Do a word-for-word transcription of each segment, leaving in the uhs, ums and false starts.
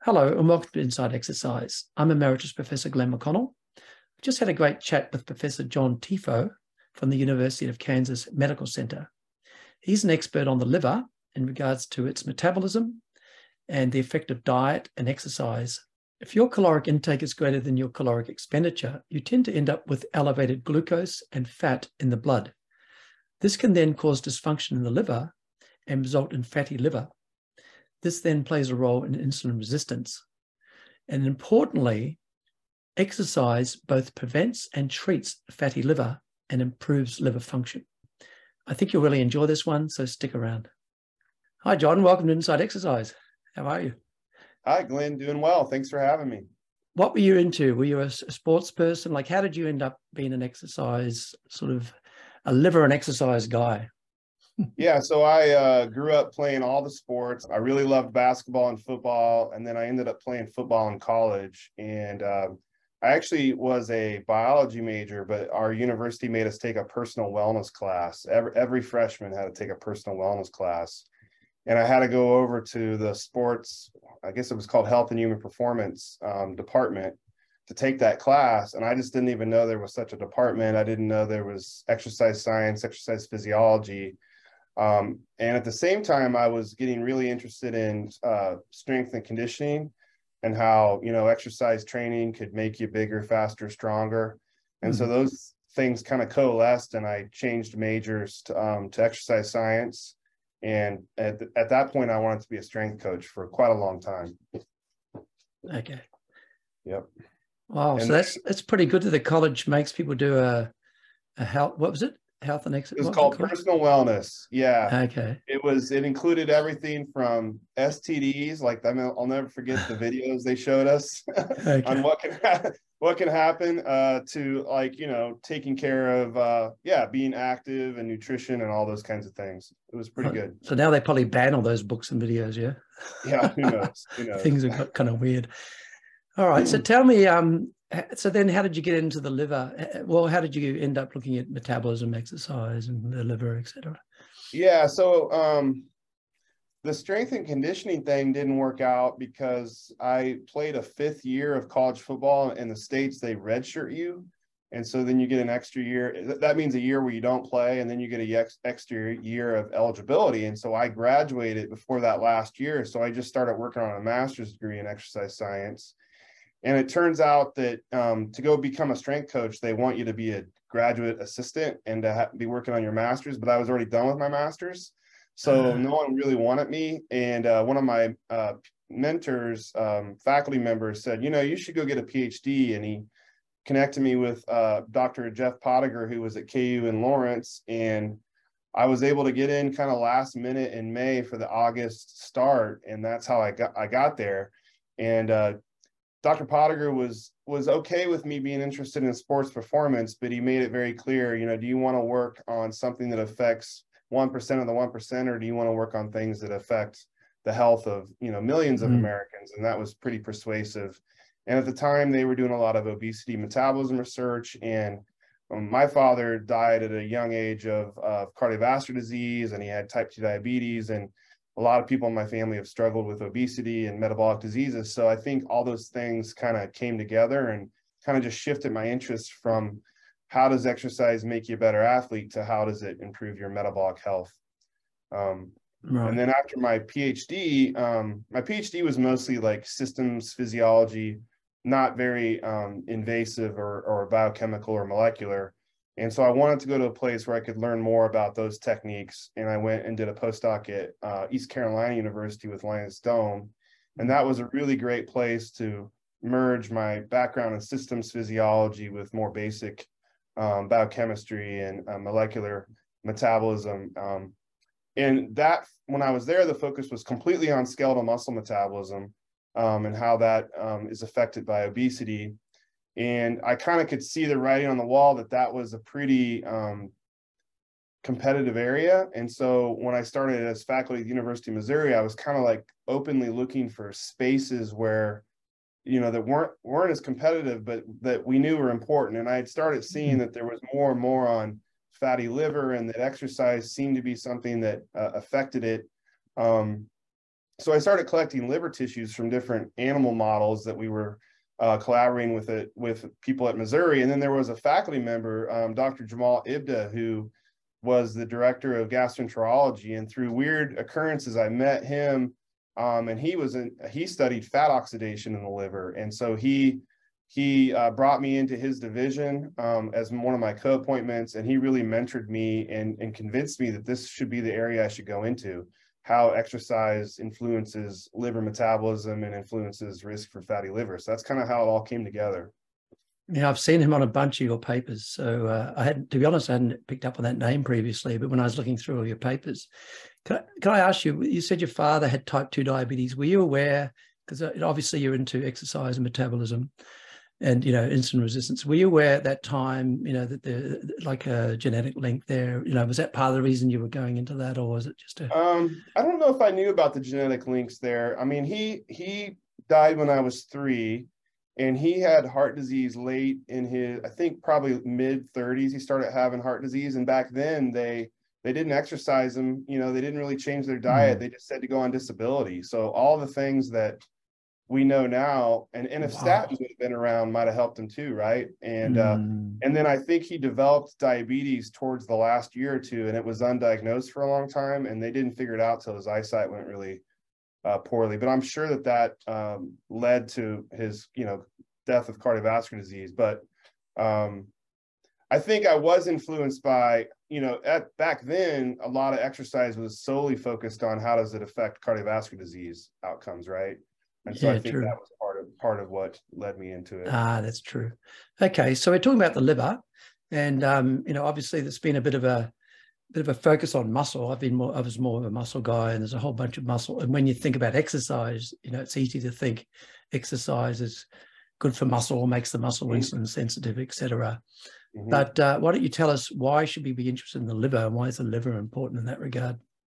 Hello and welcome to Inside Exercise. I'm Emeritus Professor Glenn McConnell. I've just had a great chat with Professor John Tifo from the University of Kansas Medical Center. He's an expert on the liver in regards to its metabolism and the effect of diet and exercise. If your caloric intake is greater than your caloric expenditure, you tend to end up with elevated glucose and fat in the blood. This can then cause dysfunction in the liver and result in fatty liver. This then plays a role in insulin resistance. And importantly, exercise both prevents and treats fatty liver and improves liver function. I think you'll really enjoy this one, so stick around. Hi, John. Welcome to Inside Exercise. How are you? Hi, Glenn. Doing well. Thanks for having me. What were you into? Were you a sports person? Like, how did you end up being an exercise, sort of a liver and exercise guy? Yeah, so I uh, grew up playing all the sports. I really loved basketball and football, and then I ended up playing football in college. And uh, I actually was a biology major, but our university made us take a personal wellness class. Every, every freshman had to take a personal wellness class. And I had to go over to the sports, I guess it was called Health and Human Performance um, department to take that class. And I just didn't even know there was such a department. I didn't know there was exercise science, exercise physiology. Um, and at the same time, I was getting really interested in uh, strength and conditioning and how, you know, exercise training could make you bigger, faster, stronger. And mm-hmm. so those things kind of coalesced, and I changed majors to, um, to exercise science. And at, th- at that point, I wanted to be a strength coach for quite a long time. Okay. Yep. Wow. And so that's, that's pretty good that the college makes people do a, a health, what was it? Health and exercise. It was called personal wellness. Yeah. Okay. It was, it included everything from S T Ds, like I mean, I'll never forget the videos they showed us okay. on what can ha- what can happen uh, to, like, you know, taking care of, uh, yeah, being active and nutrition and all those kinds of things. It was pretty good. So now they probably ban all those books and videos, yeah? Yeah, who knows? Who knows? Things have got kind of weird. All right. So tell me, um, so then how did you get into the liver? Well, how did you end up looking at metabolism, exercise, and the liver, et cetera? Yeah. So um, the strength and conditioning thing didn't work out because I played a fifth year of college football. In the States, they redshirt you. And so then you get an extra year. That means a year where you don't play, and then you get a extra year of eligibility. And so I graduated before that last year. So I just started working on a master's degree in exercise science. And it turns out that um, to go become a strength coach, they want you to be a graduate assistant and to ha- be working on your master's. But I was already done with my master's. So uh, no one really wanted me. And uh, one of my uh, mentors, um, faculty members said, you know, you should go get a PhD. And he connected me with uh, Doctor Jeff Pottiger, who was at K U in Lawrence. And I was able to get in kind of last minute in May for the August start. And that's how I got, I got there. And uh, Doctor Pottiger was was okay with me being interested in sports performance, but he made it very clear, you know, do you want to work on something that affects one percent of the one percent, or do you want to work on things that affect the health of, you know, millions of mm. Americans? And that was pretty persuasive. And at the time, they were doing a lot of obesity metabolism research. And um, my father died at a young age of, of cardiovascular disease, and he had type two diabetes. And a lot of people in my family have struggled with obesity and metabolic diseases. So I think all those things kind of came together and kind of just shifted my interest from how does exercise make you a better athlete to how does it improve your metabolic health. Um, right. And then after my PhD, um, my PhD was mostly like systems physiology, not very um, invasive or, or biochemical or molecular. And so I wanted to go to a place where I could learn more about those techniques. And I went and did a postdoc at uh, East Carolina University with Lance Stone. And that was a really great place to merge my background in systems physiology with more basic um, biochemistry and uh, molecular metabolism. Um, and that, when I was there, the focus was completely on skeletal muscle metabolism um, and how that um, is affected by obesity. And I kind of could see the writing on the wall that that was a pretty um, competitive area. And so when I started as faculty at the University of Missouri, I was kind of like openly looking for spaces where, you know, that weren't weren't as competitive, but that we knew were important. And I had started seeing that there was more and more on fatty liver, and that exercise seemed to be something that uh, affected it. Um, so I started collecting liver tissues from different animal models that we were uh, collaborating with it with people at Missouri. And then there was a faculty member, um, Doctor Jamal Ibda, who was the director of gastroenterology. And through weird occurrences, I met him, um, and he was in, he studied fat oxidation in the liver. And so he he uh, brought me into his division um, as one of my co-appointments, and he really mentored me and, and convinced me that this should be the area I should go into, how exercise influences liver metabolism and influences risk for fatty liver. So that's kind of how it all came together. Yeah, I've seen him on a bunch of your papers. So uh, I had, to be honest, I hadn't picked up on that name previously, but when I was looking through all your papers, can I, can I ask you, you said your father had type two diabetes. Were you aware, because obviously you're into exercise and metabolism and, you know, insulin resistance. Were you aware at that time, you know, that the like a genetic link there, you know, was that part of the reason you were going into that, or was it just a... Um, I don't know if I knew about the genetic links there. I mean, he, he died when I was three, and he had heart disease late in his, I think probably mid thirties, he started having heart disease. And back then they, they didn't exercise him, you know, they didn't really change their diet. Mm. They just said to go on disability. So all the things that we know now, and, and if wow. statins would have been around, might have helped him too, right? And mm. uh, and then I think he developed diabetes towards the last year or two, and it was undiagnosed for a long time, and they didn't figure it out till his eyesight went really uh, poorly. But I'm sure that that um, led to his, you know, death of cardiovascular disease. But um, I think I was influenced by, you know, at back then, a lot of exercise was solely focused on how does it affect cardiovascular disease outcomes, right? And so yeah, I think true. that was part of part of what led me into it. Ah, that's true. Okay, so we're talking about the liver, and um, you know, obviously there's been a bit of a bit of a focus on muscle. I've been more, I was more of a muscle guy, and there's a whole bunch of muscle. And when you think about exercise, you know, it's easy to think exercise is good for muscle, makes the muscle mm-hmm. insulin sensitive, et cetera. Mm-hmm. But uh, why don't you tell us, why should we be interested in the liver, and why is the liver important in that regard?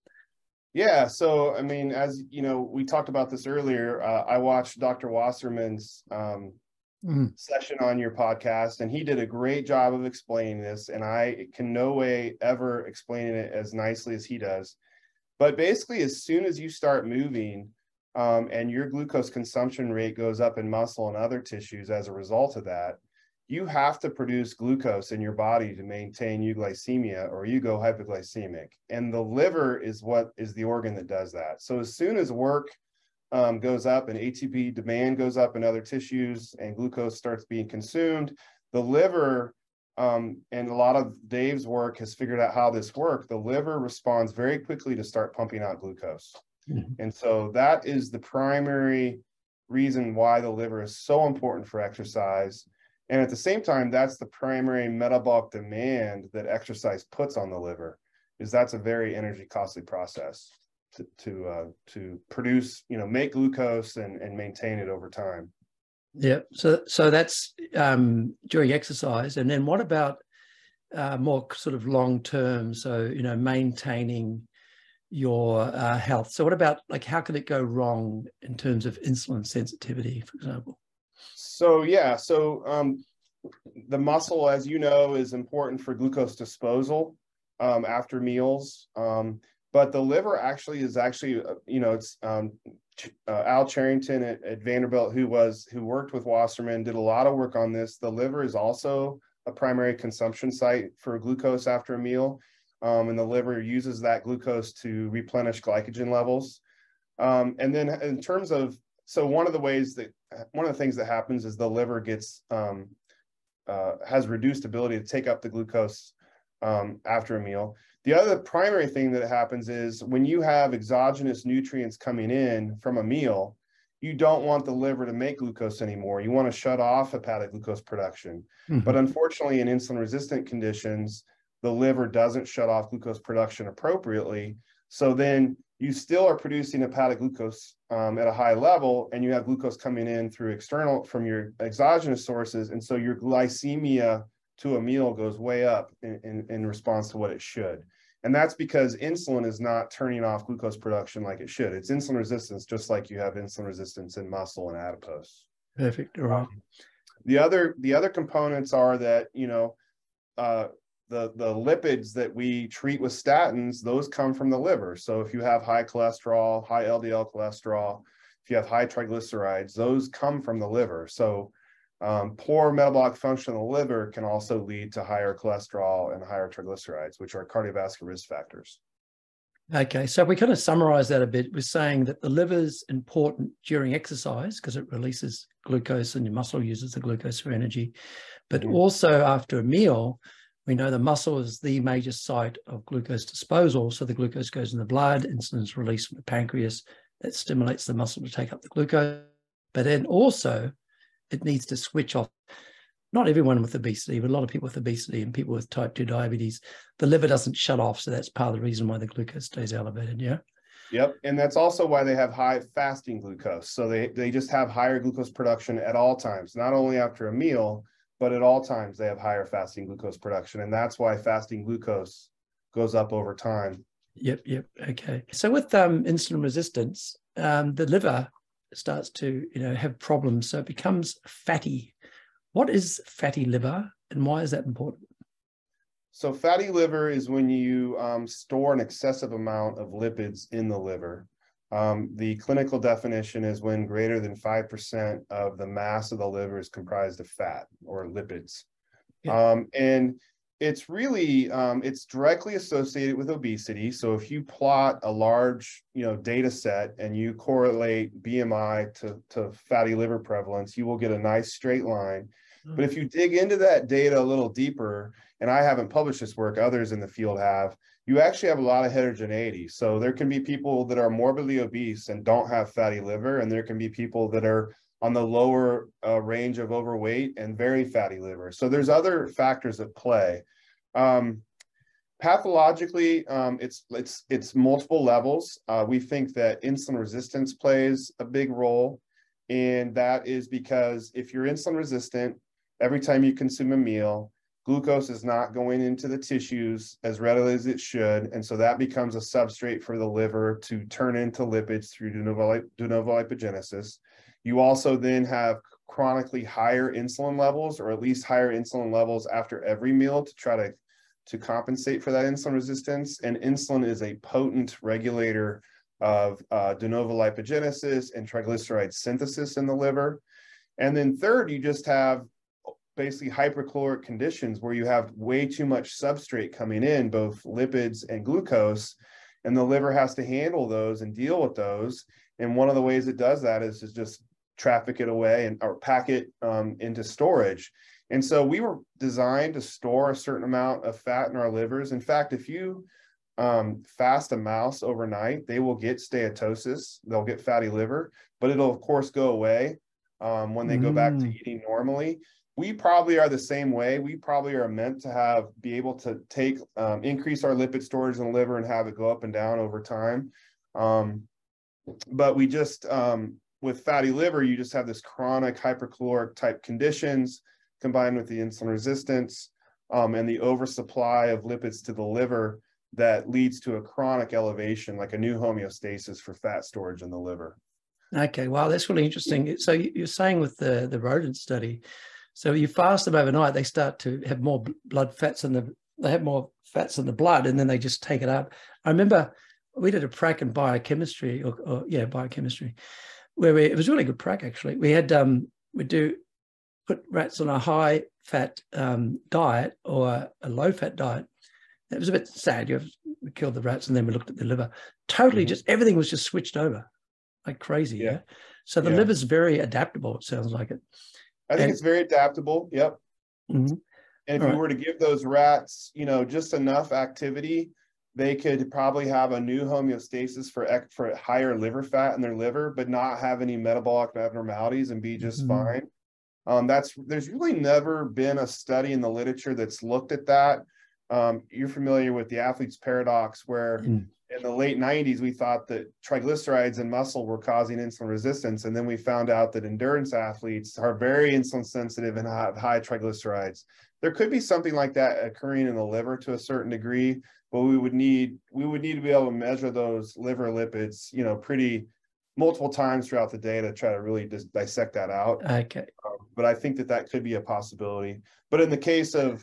Yeah, so I mean, as you know, we talked about this earlier. Uh, I watched Doctor Wasserman's um, mm. session on your podcast, and he did a great job of explaining this. And I can no way ever explain it as nicely as he does. But basically, as soon as you start moving, um, and your glucose consumption rate goes up in muscle and other tissues as a result of that, you have to produce glucose in your body to maintain euglycemia, or you go hypoglycemic. And the liver is what is the organ that does that. So as soon as work um, goes up and A T P demand goes up in other tissues and glucose starts being consumed, the liver, um, and a lot of Dave's work has figured out how this works, the liver responds very quickly to start pumping out glucose. Mm-hmm. And so that is the primary reason why the liver is so important for exercise. And at the same time, that's the primary metabolic demand that exercise puts on the liver, is that's a very energy costly process to to, uh, to produce, you know, make glucose and, and maintain it over time. Yeah. So so that's um, during exercise. And then what about uh, more sort of long term? So, you know, maintaining your uh, health. So what about, like, how could it go wrong in terms of insulin sensitivity, for example? So, yeah, so um, the muscle, as you know, is important for glucose disposal um, after meals. Um, but the liver actually is actually, uh, you know, it's um, uh, Al Charrington at, at Vanderbilt, who was, who worked with Wasserman, did a lot of work on this. The liver is also a primary consumption site for glucose after a meal. Um, and the liver uses that glucose to replenish glycogen levels. Um, and then in terms of, so one of the ways that, one of the things that happens is the liver gets, um, uh, has reduced ability to take up the glucose um, after a meal. The other primary thing that happens is when you have exogenous nutrients coming in from a meal, you don't want the liver to make glucose anymore. You want to shut off hepatic glucose production. Mm-hmm. But unfortunately, in insulin resistant conditions, the liver doesn't shut off glucose production appropriately. So then you still are producing hepatic glucose um, at a high level, and you have glucose coming in through external, from your exogenous sources. And so your glycemia to a meal goes way up in, in, in response to what it should. And that's because insulin is not turning off glucose production like it should. It's insulin resistance, just like you have insulin resistance in muscle and adipose. Perfect. All right. Um, the other, the other components are that, you know, uh, the, the lipids that we treat with statins, those come from the liver. So if you have high cholesterol, high L D L cholesterol, if you have high triglycerides, those come from the liver. So um, poor metabolic function of the liver can also lead to higher cholesterol and higher triglycerides, which are cardiovascular risk factors. Okay, so if we kind of summarize that a bit, we're saying that the liver is important during exercise because it releases glucose and your muscle uses the glucose for energy. But mm-hmm. also after a meal, we know the muscle is the major site of glucose disposal. So the glucose goes in the blood, insulin is released from the pancreas that stimulates the muscle to take up the glucose. But then also it needs to switch off. Not everyone with obesity, but a lot of people with obesity and people with type two diabetes, the liver doesn't shut off. So that's part of the reason why the glucose stays elevated. Yeah. Yep. And that's also why they have high fasting glucose. So they, they just have higher glucose production at all times, not only after a meal, but at all times they have higher fasting glucose production. And that's why fasting glucose goes up over time. Yep. Yep. Okay. So with um, insulin resistance, um, the liver starts to, you know, have problems. So it becomes fatty. What is fatty liver and why is that important? So fatty liver is when you um, store an excessive amount of lipids in the liver. Um, the clinical definition is when greater than five percent of the mass of the liver is comprised of fat or lipids. Yeah. Um, and it's really, um, it's directly associated with obesity. So if you plot a large, you know, data set and you correlate B M I to, to fatty liver prevalence, you will get a nice straight line. But if you dig into that data a little deeper, and I haven't published this work, others in the field have, you actually have a lot of heterogeneity. So there can be people that are morbidly obese and don't have fatty liver, and there can be people that are on the lower uh, range of overweight and very fatty liver. So there's other factors at play. Um, pathologically, um, it's, it's, it's multiple levels. Uh, we think that insulin resistance plays a big role, and that is because if you're insulin resistant, every time you consume a meal, glucose is not going into the tissues as readily as it should. And so that becomes a substrate for the liver to turn into lipids through de novo, de novo lipogenesis. You also then have chronically higher insulin levels, or at least higher insulin levels after every meal to try to, to compensate for that insulin resistance. And insulin is a potent regulator of uh, de novo lipogenesis and triglyceride synthesis in the liver. And then third, you just have basically hypercaloric conditions where you have way too much substrate coming in, both lipids and glucose, and the liver has to handle those and deal with those. And one of the ways it does that is to just traffic it away and or pack it um, into storage. And so we were designed to store a certain amount of fat in our livers. In fact, if you um, fast a mouse overnight, they will get steatosis, they'll get fatty liver, but it'll of course go away um, when they mm. go back to eating normally. We probably are the same way. We probably are meant to have, be able to take, um, increase our lipid storage in the liver and have it go up and down over time. Um, but we just, um, with fatty liver, you just have this chronic hypercaloric type conditions combined with the insulin resistance um, and the oversupply of lipids to the liver that leads to a chronic elevation, like a new homeostasis for fat storage in the liver. Okay, wow, that's really interesting. So you're saying with the, the rodent study, so you fast them overnight, they start to have more blood fats in the, they have more fats in the blood, and then they just take it up. I remember we did a prac in biochemistry, or, or yeah, biochemistry, where we, it was really good prac actually. We had, um, we do put rats on a high fat um, diet or a low fat diet. It was a bit sad. You have, we killed the rats and then we looked at the liver. Totally mm-hmm. just, everything was just switched over like crazy. Yeah. yeah? So the yeah. liver's very adaptable, it sounds like it. I think and, it's very adaptable. Yep. Mm-hmm. And if All you right. were to give those rats, you know, just enough activity, they could probably have a new homeostasis for for higher liver fat in their liver, but not have any metabolic abnormalities and be just mm-hmm. fine. Um, that's there's really never been a study in the literature that's looked at that. Um, you're familiar with the athlete's paradox, where mm. in the late nineties, we thought that triglycerides in muscle were causing insulin resistance. And then we found out that endurance athletes are very insulin sensitive and have high triglycerides. There could be something like that occurring in the liver to a certain degree, but we would need, we would need to be able to measure those liver lipids, you know, pretty multiple times throughout the day to try to really just dissect that out. Okay. Um, but I think that that could be a possibility. But in the case of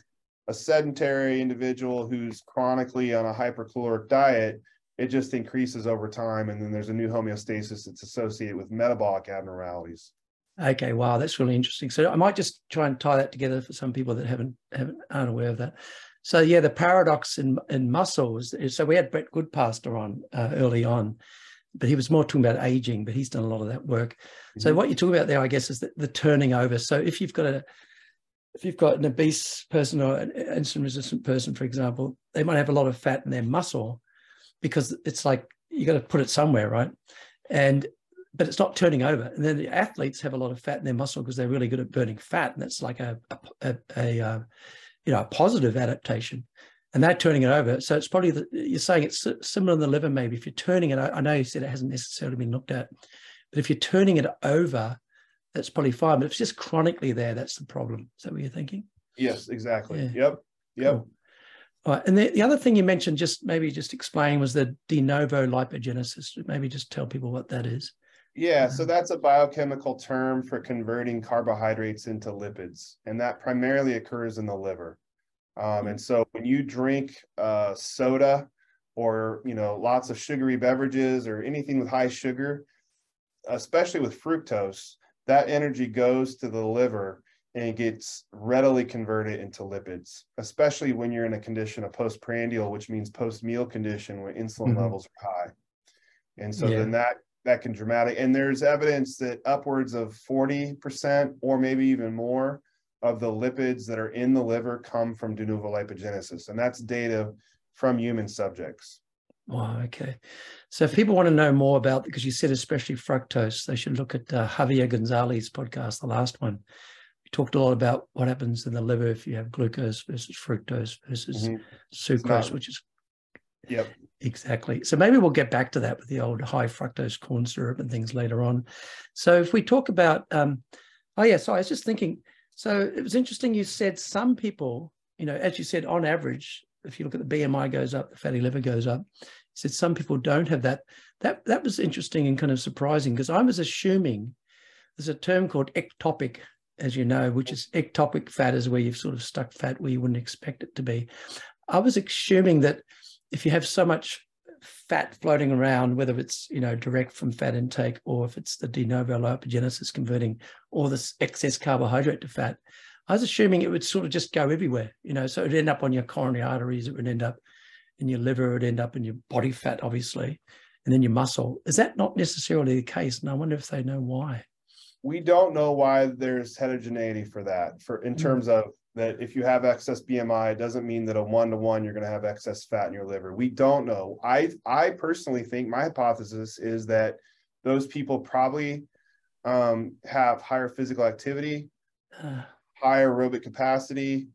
a sedentary individual who's chronically on a hypercaloric diet, it just increases over time. And then there's a new homeostasis that's associated with metabolic abnormalities. Okay, wow, that's really interesting. So I might just try and tie that together for some people that haven't, haven't aren't aware of that. So yeah, the paradox in, in muscle is, is, so we had Brett Goodpaster on uh, early on, but he was more talking about aging, but he's done a lot of that work. Mm-hmm. So what you're talking about there, I guess, is the, the turning over. So if you've got a, if you've got an obese person or an insulin resistant person, for example, they might have a lot of fat in their muscle because it's like, you got to put it somewhere, right? And but it's not turning over. And then the athletes have a lot of fat in their muscle because they're really good at burning fat. And that's like a, a, a, a uh, you know, a positive adaptation. And they're turning it over. So it's probably, the, you're saying it's similar in the liver, maybe. If you're turning it, I know you said it hasn't necessarily been looked at, but if you're turning it over, that's probably fine. But if it's just chronically there, that's the problem. Is that what you're thinking? Yes, exactly. Yeah. Yep. Yep. Cool. All right. And the, the other thing you mentioned, just maybe just explain, was the de novo lipogenesis. Maybe just tell people what that is. Yeah, so that's a biochemical term for converting carbohydrates into lipids, and that primarily occurs in the liver. Um, and so when you drink uh, soda or, you know, lots of sugary beverages or anything with high sugar, especially with fructose, that energy goes to the liver and it gets readily converted into lipids, especially when you're in a condition of postprandial, which means post-meal condition where insulin mm-hmm. levels are high. And so yeah. then that that can dramatic, and there's evidence that upwards of forty percent or maybe even more of the lipids that are in the liver come from de novo lipogenesis. And that's data from human subjects. Wow, okay. So if people want to know more about, because you said especially fructose, they should look at uh, Javier Gonzalez's podcast, the last one. We talked a lot about what happens in the liver if you have glucose versus fructose versus mm-hmm. sucrose, not, which is Yep. Exactly. So maybe we'll get back to that with the old high fructose corn syrup and things later on. So if we talk about, um, oh yeah, so I was just thinking, so it was interesting you said some people, you know, as you said, on average, if you look at the B M I goes up, the fatty liver goes up. You said some people don't have that. That, that was interesting and kind of surprising because I was assuming there's a term called ectopic, as you know, which is ectopic fat is where you've sort of stuck fat where you wouldn't expect it to be. I was assuming that if you have so much fat floating around, whether it's, you know, direct from fat intake or if it's the de novo lipogenesis converting all this excess carbohydrate to fat, I was assuming it would sort of just go everywhere, you know, so it would end up on your coronary arteries, it would end up in your liver, it would end up in your body fat, obviously, and then your muscle. Is that not necessarily the case? And I wonder if they know why. We don't know why there's heterogeneity for that, for in terms mm. of that if you have excess B M I, it doesn't mean that a one-to-one you're going to have excess fat in your liver. We don't know. I I personally think my hypothesis is that those people probably um, have higher physical activity, uh. higher aerobic capacity.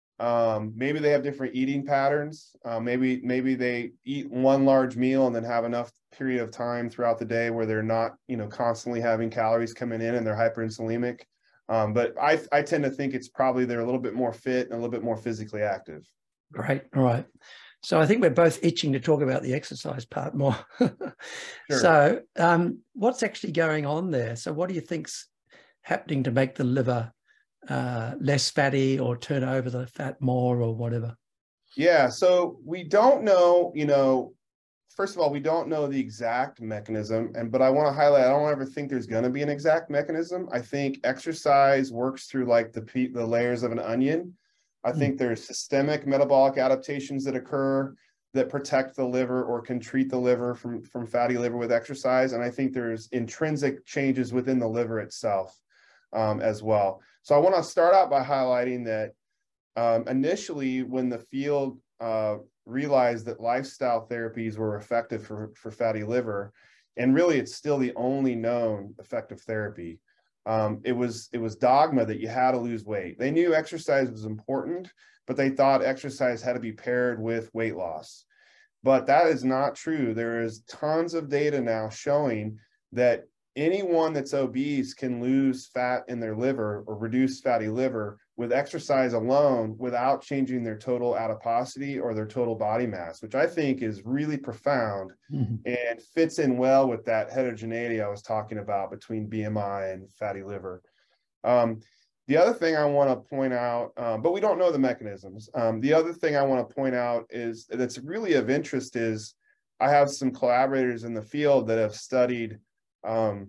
Um, maybe they have different eating patterns. Uh, maybe maybe they eat one large meal and then have enough period of time throughout the day where they're not, you know, constantly having calories coming in and they're hyperinsulinic. Um, but I, I tend to think it's probably they're a little bit more fit and a little bit more physically active. Right. All right. So I think we're both itching to talk about the exercise part more. Sure. So um, what's actually going on there? So what do you think's happening to make the liver uh, less fatty or turn over the fat more or whatever? Yeah. So we don't know, you know, first of all, we don't know the exact mechanism, and but I want to highlight, I don't ever think there's going to be an exact mechanism. I think exercise works through like the the layers of an onion. I mm. think there's systemic metabolic adaptations that occur that protect the liver or can treat the liver from, from fatty liver with exercise. And I think there's intrinsic changes within the liver itself um, as well. So I want to start out by highlighting that um, initially when the field uh, realized that lifestyle therapies were effective for, for fatty liver, and really it's still the only known effective therapy. Um, it was it was dogma that you had to lose weight. They knew exercise was important, but they thought exercise had to be paired with weight loss. But that is not true. There is tons of data now showing that anyone that's obese can lose fat in their liver or reduce fatty liver with exercise alone without changing their total adiposity or their total body mass, which I think is really profound mm-hmm. and fits in well with that heterogeneity I was talking about between B M I and fatty liver. Um, The other thing I want to point out, um, but we don't know the mechanisms. Um, the other thing I want to point out is that's really of interest is I have some collaborators in the field that have studied um,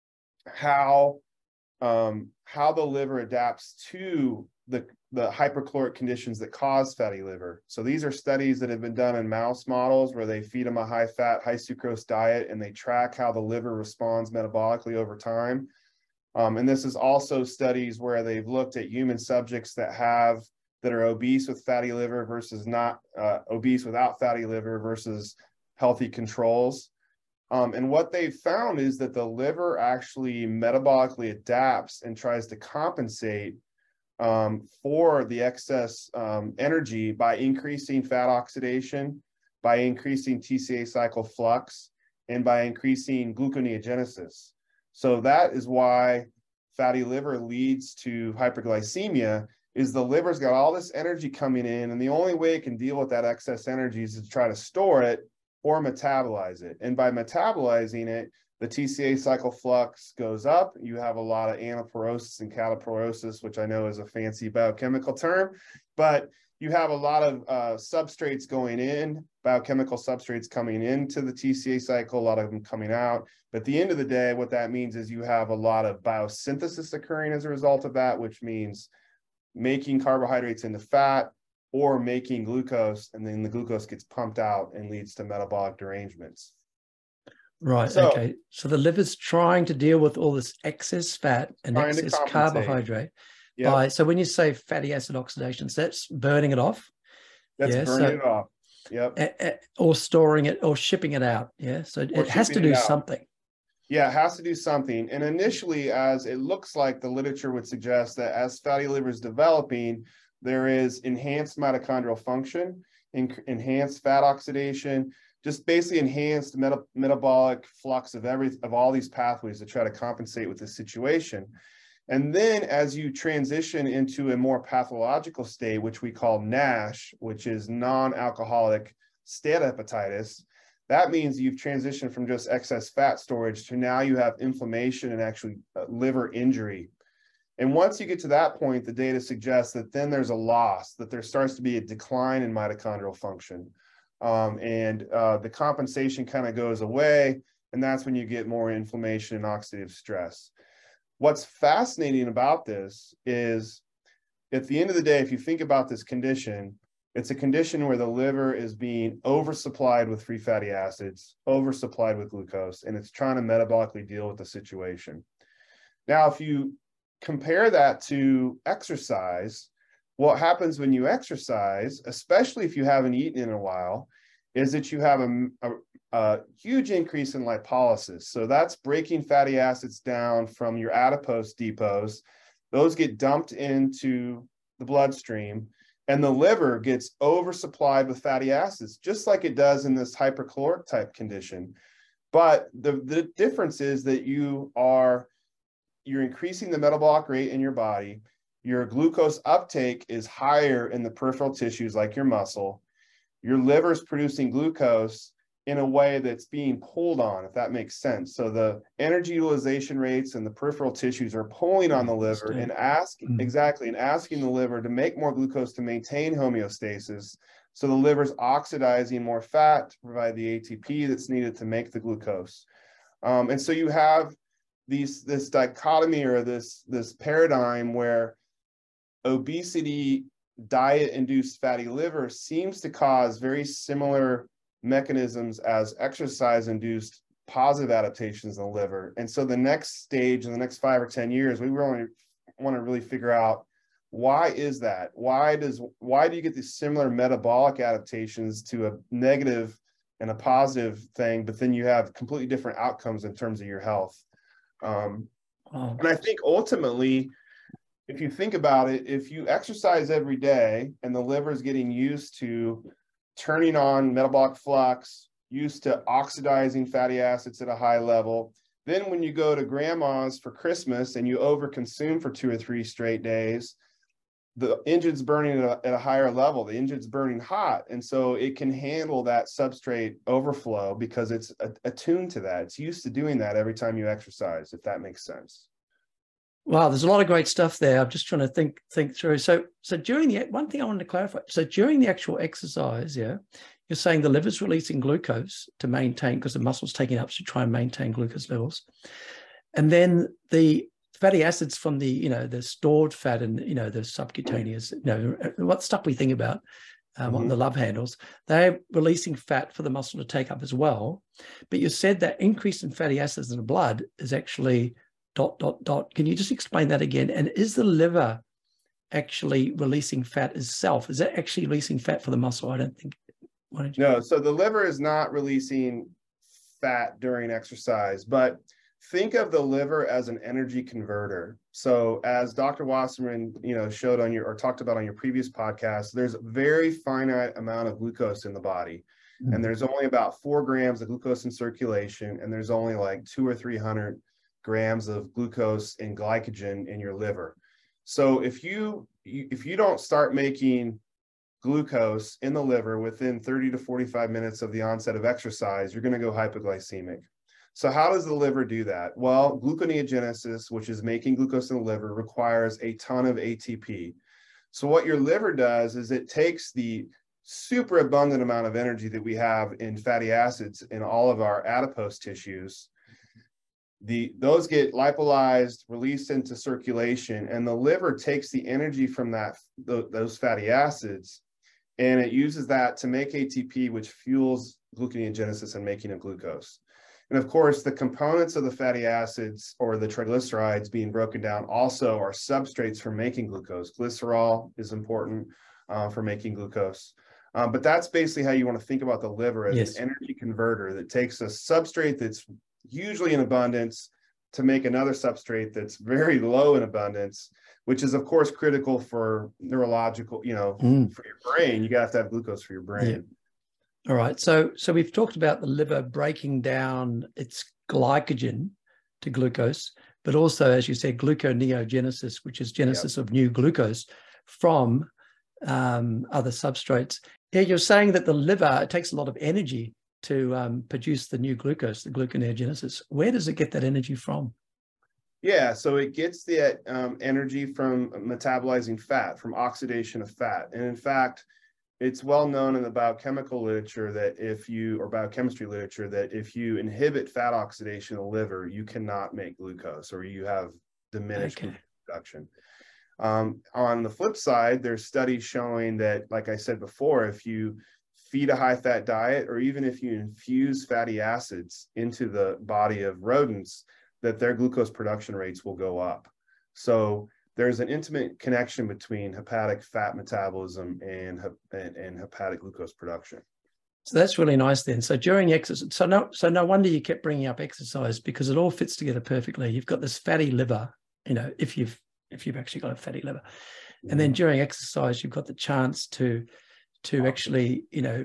how um, how the liver adapts to the the hypercaloric conditions that cause fatty liver. So these are studies that have been done in mouse models where they feed them a high fat, high sucrose diet, and they track how the liver responds metabolically over time. Um, and this is also studies where they've looked at human subjects that have that are obese with fatty liver versus not uh, obese without fatty liver versus healthy controls. Um, and what they've found is that the liver actually metabolically adapts and tries to compensate um, for the excess um, energy by increasing fat oxidation, by increasing T C A cycle flux, and by increasing gluconeogenesis. So that is why fatty liver leads to hyperglycemia, is the liver's got all this energy coming in, and the only way it can deal with that excess energy is to try to store it or metabolize it. And by metabolizing it, the T C A cycle flux goes up. You have a lot of anaporosis and cataporosis, which I know is a fancy biochemical term, but you have a lot of uh, substrates going in, biochemical substrates coming into the T C A cycle, a lot of them coming out. But at the end of the day, what that means is you have a lot of biosynthesis occurring as a result of that, which means making carbohydrates into fat or making glucose, and then the glucose gets pumped out and leads to metabolic derangements. Right. So, okay. So the liver's trying to deal with all this excess fat and excess carbohydrate. Yep. By, so when you say fatty acid oxidations, that's burning it off. That's yeah, burning so, it off. Yep. A, a, or storing it or shipping it out. Yeah. So it, it has to do something. Yeah, it has to do something. And initially, as it looks like the literature would suggest that as fatty liver is developing, there is enhanced mitochondrial function, in, enhanced fat oxidation, just basically enhanced meta, metabolic flux of every of all these pathways to try to compensate with this situation. And then as you transition into a more pathological state, which we call NASH, which is non-alcoholic steatohepatitis, that means you've transitioned from just excess fat storage to now you have inflammation and actually uh, liver injury. And once you get to that point, the data suggests that then there's a loss, that there starts to be a decline in mitochondrial function. Um, and uh, the compensation kind of goes away, and that's when you get more inflammation and oxidative stress. What's fascinating about this is, at the end of the day, if you think about this condition, it's a condition where the liver is being oversupplied with free fatty acids, oversupplied with glucose, and it's trying to metabolically deal with the situation. Now, if you compare that to exercise, what happens when you exercise, especially if you haven't eaten in a while, is that you have a, a, a huge increase in lipolysis. So that's breaking fatty acids down from your adipose depots. Those get dumped into the bloodstream, and the liver gets oversupplied with fatty acids, just like it does in this hypercaloric type condition. But the, the difference is that you are, you're increasing the metabolic rate in your body. Your glucose uptake is higher in the peripheral tissues like your muscle. Your liver is producing glucose in a way that's being pulled on, if that makes sense. So the energy utilization rates and the peripheral tissues are pulling on the liver and asking, mm-hmm. exactly, and asking the liver to make more glucose to maintain homeostasis. So the liver's oxidizing more fat to provide the A T P that's needed to make the glucose. Um, and so you have these, this dichotomy or this, this paradigm where obesity, diet-induced fatty liver seems to cause very similar mechanisms as exercise-induced positive adaptations in the liver. And so the next stage in the next five or ten years, we really want to really figure out, why is that? Why does why do you get these similar metabolic adaptations to a negative and a positive thing, but then you have completely different outcomes in terms of your health? Um, oh. And I think ultimately, if you think about it, if you exercise every day and the liver is getting used to turning on metabolic flux, used to oxidizing fatty acids at a high level, then when you go to grandma's for Christmas and you overconsume for two or three straight days, the engine's burning at a, at a higher level. The engine's burning hot. And so it can handle that substrate overflow because it's attuned to that. It's used to doing that every time you exercise, if that makes sense. Wow, there's a lot of great stuff there. I'm just trying to think think through. So, so during the one thing I wanted to clarify. So during the actual exercise, yeah, you're saying the liver's releasing glucose to maintain, because the muscle's taking up to try and maintain glucose levels, and then the fatty acids from the you know the stored fat and you know the subcutaneous, you know what stuff we think about, um, mm-hmm. on the love handles, they're releasing fat for the muscle to take up as well. But you said that increase in fatty acids in the blood is actually dot, dot, dot. Can you just explain that again? And is the liver actually releasing fat itself? Is that actually releasing fat for the muscle? I don't think. Don't no, so the liver is not releasing fat during exercise, but think of the liver as an energy converter. So as Doctor Wasserman, you know, showed on your, or talked about on your previous podcast, there's a very finite amount of glucose in the body. Mm-hmm. And there's only about four grams of glucose in circulation. And there's only like two or three hundred grams of glucose and glycogen in your liver. So if you, if you don't start making glucose in the liver within thirty to forty-five minutes of the onset of exercise, you're going to go hypoglycemic. So how does the liver do that? Well, gluconeogenesis, which is making glucose in the liver, requires a ton of A T P. So what your liver does is it takes the super abundant amount of energy that we have in fatty acids in all of our adipose tissues. The, those get lipolyzed, released into circulation, and the liver takes the energy from that, the, those fatty acids, and it uses that to make A T P, which fuels gluconeogenesis and making of glucose. And of course, the components of the fatty acids or the triglycerides being broken down also are substrates for making glucose. Glycerol is important uh, for making glucose. Um, but that's basically how you want to think about the liver, as yes. an energy converter that takes a substrate that's usually in abundance to make another substrate that's very low in abundance, which is of course critical for neurological, you know, mm. for your brain. You got to have glucose for your brain. Yeah. All right. So, so we've talked about the liver breaking down its glycogen to glucose, but also, as you said, gluconeogenesis, which is genesis yep. of new glucose from um, other substrates. Yeah, you're saying that the liver, it takes a lot of energy to um, produce the new glucose, the gluconeogenesis. Where does it get that energy from? Yeah, so it gets the um, energy from metabolizing fat, from oxidation of fat. And in fact, it's well known in the biochemical literature that if you, or biochemistry literature, that if you inhibit fat oxidation in the liver, you cannot make glucose, or you have diminished okay. glucose production. Um, on the flip side, there's studies showing that, like I said before, if you feed a high-fat diet, or even if you infuse fatty acids into the body of rodents, that their glucose production rates will go up. So there's an intimate connection between hepatic fat metabolism and, and, and hepatic glucose production. So that's really nice then. So during exercise, so no, so no wonder you kept bringing up exercise, because it all fits together perfectly. You've got this fatty liver, you know, if you've if you've actually got a fatty liver, mm-hmm. and then during exercise, you've got the chance to to actually, you know,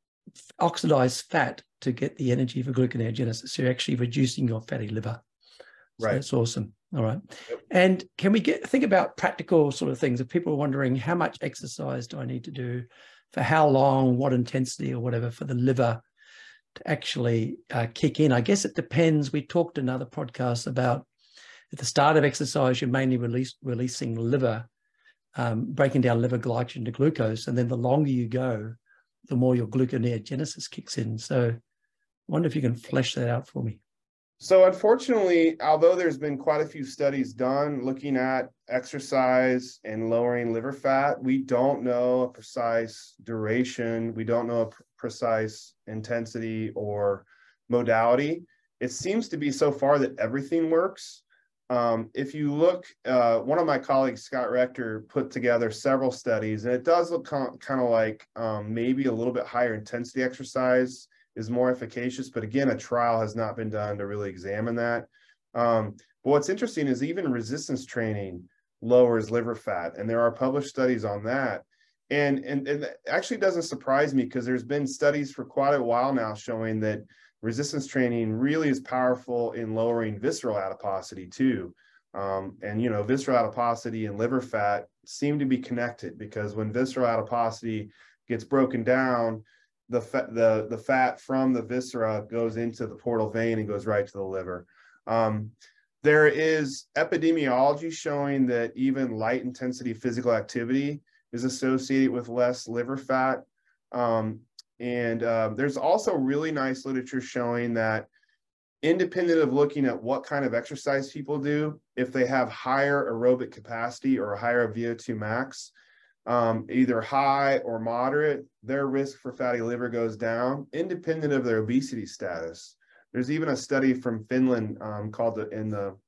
oxidize fat to get the energy for gluconeogenesis. So you're actually reducing your fatty liver. So right. That's awesome. All right. Yep. And can we get think about practical sort of things? If people are wondering, how much exercise do I need to do, for how long, what intensity or whatever, for the liver to actually uh, kick in? I guess it depends. We talked in another podcast about at the start of exercise, you're mainly release, releasing liver, um, breaking down liver glycogen to glucose. And then the longer you go, the more your gluconeogenesis kicks in. So I wonder if you can flesh that out for me. So unfortunately, although there's been quite a few studies done looking at exercise and lowering liver fat, we don't know a precise duration. We don't know a pr- precise intensity or modality. It seems to be so far that everything works. Um, if you look, uh, one of my colleagues, Scott Rector, put together several studies, and it does look kind of like um, maybe a little bit higher intensity exercise is more efficacious. But again, a trial has not been done to really examine that. Um, but what's interesting is even resistance training lowers liver fat, and there are published studies on that. And, and, and it actually doesn't surprise me, because there's been studies for quite a while now showing that resistance training really is powerful in lowering visceral adiposity too. Um, and, you know, visceral adiposity and liver fat seem to be connected, because when visceral adiposity gets broken down, the, fa- the, the fat from the viscera goes into the portal vein and goes right to the liver. Um, there is epidemiology showing that even light intensity physical activity is associated with less liver fat. Um, and uh, there's also really nice literature showing that independent of looking at what kind of exercise people do, if they have higher aerobic capacity or a higher V O two max, um, either high or moderate, their risk for fatty liver goes down, independent of their obesity status. There's even a study from Finland um, called the, in the,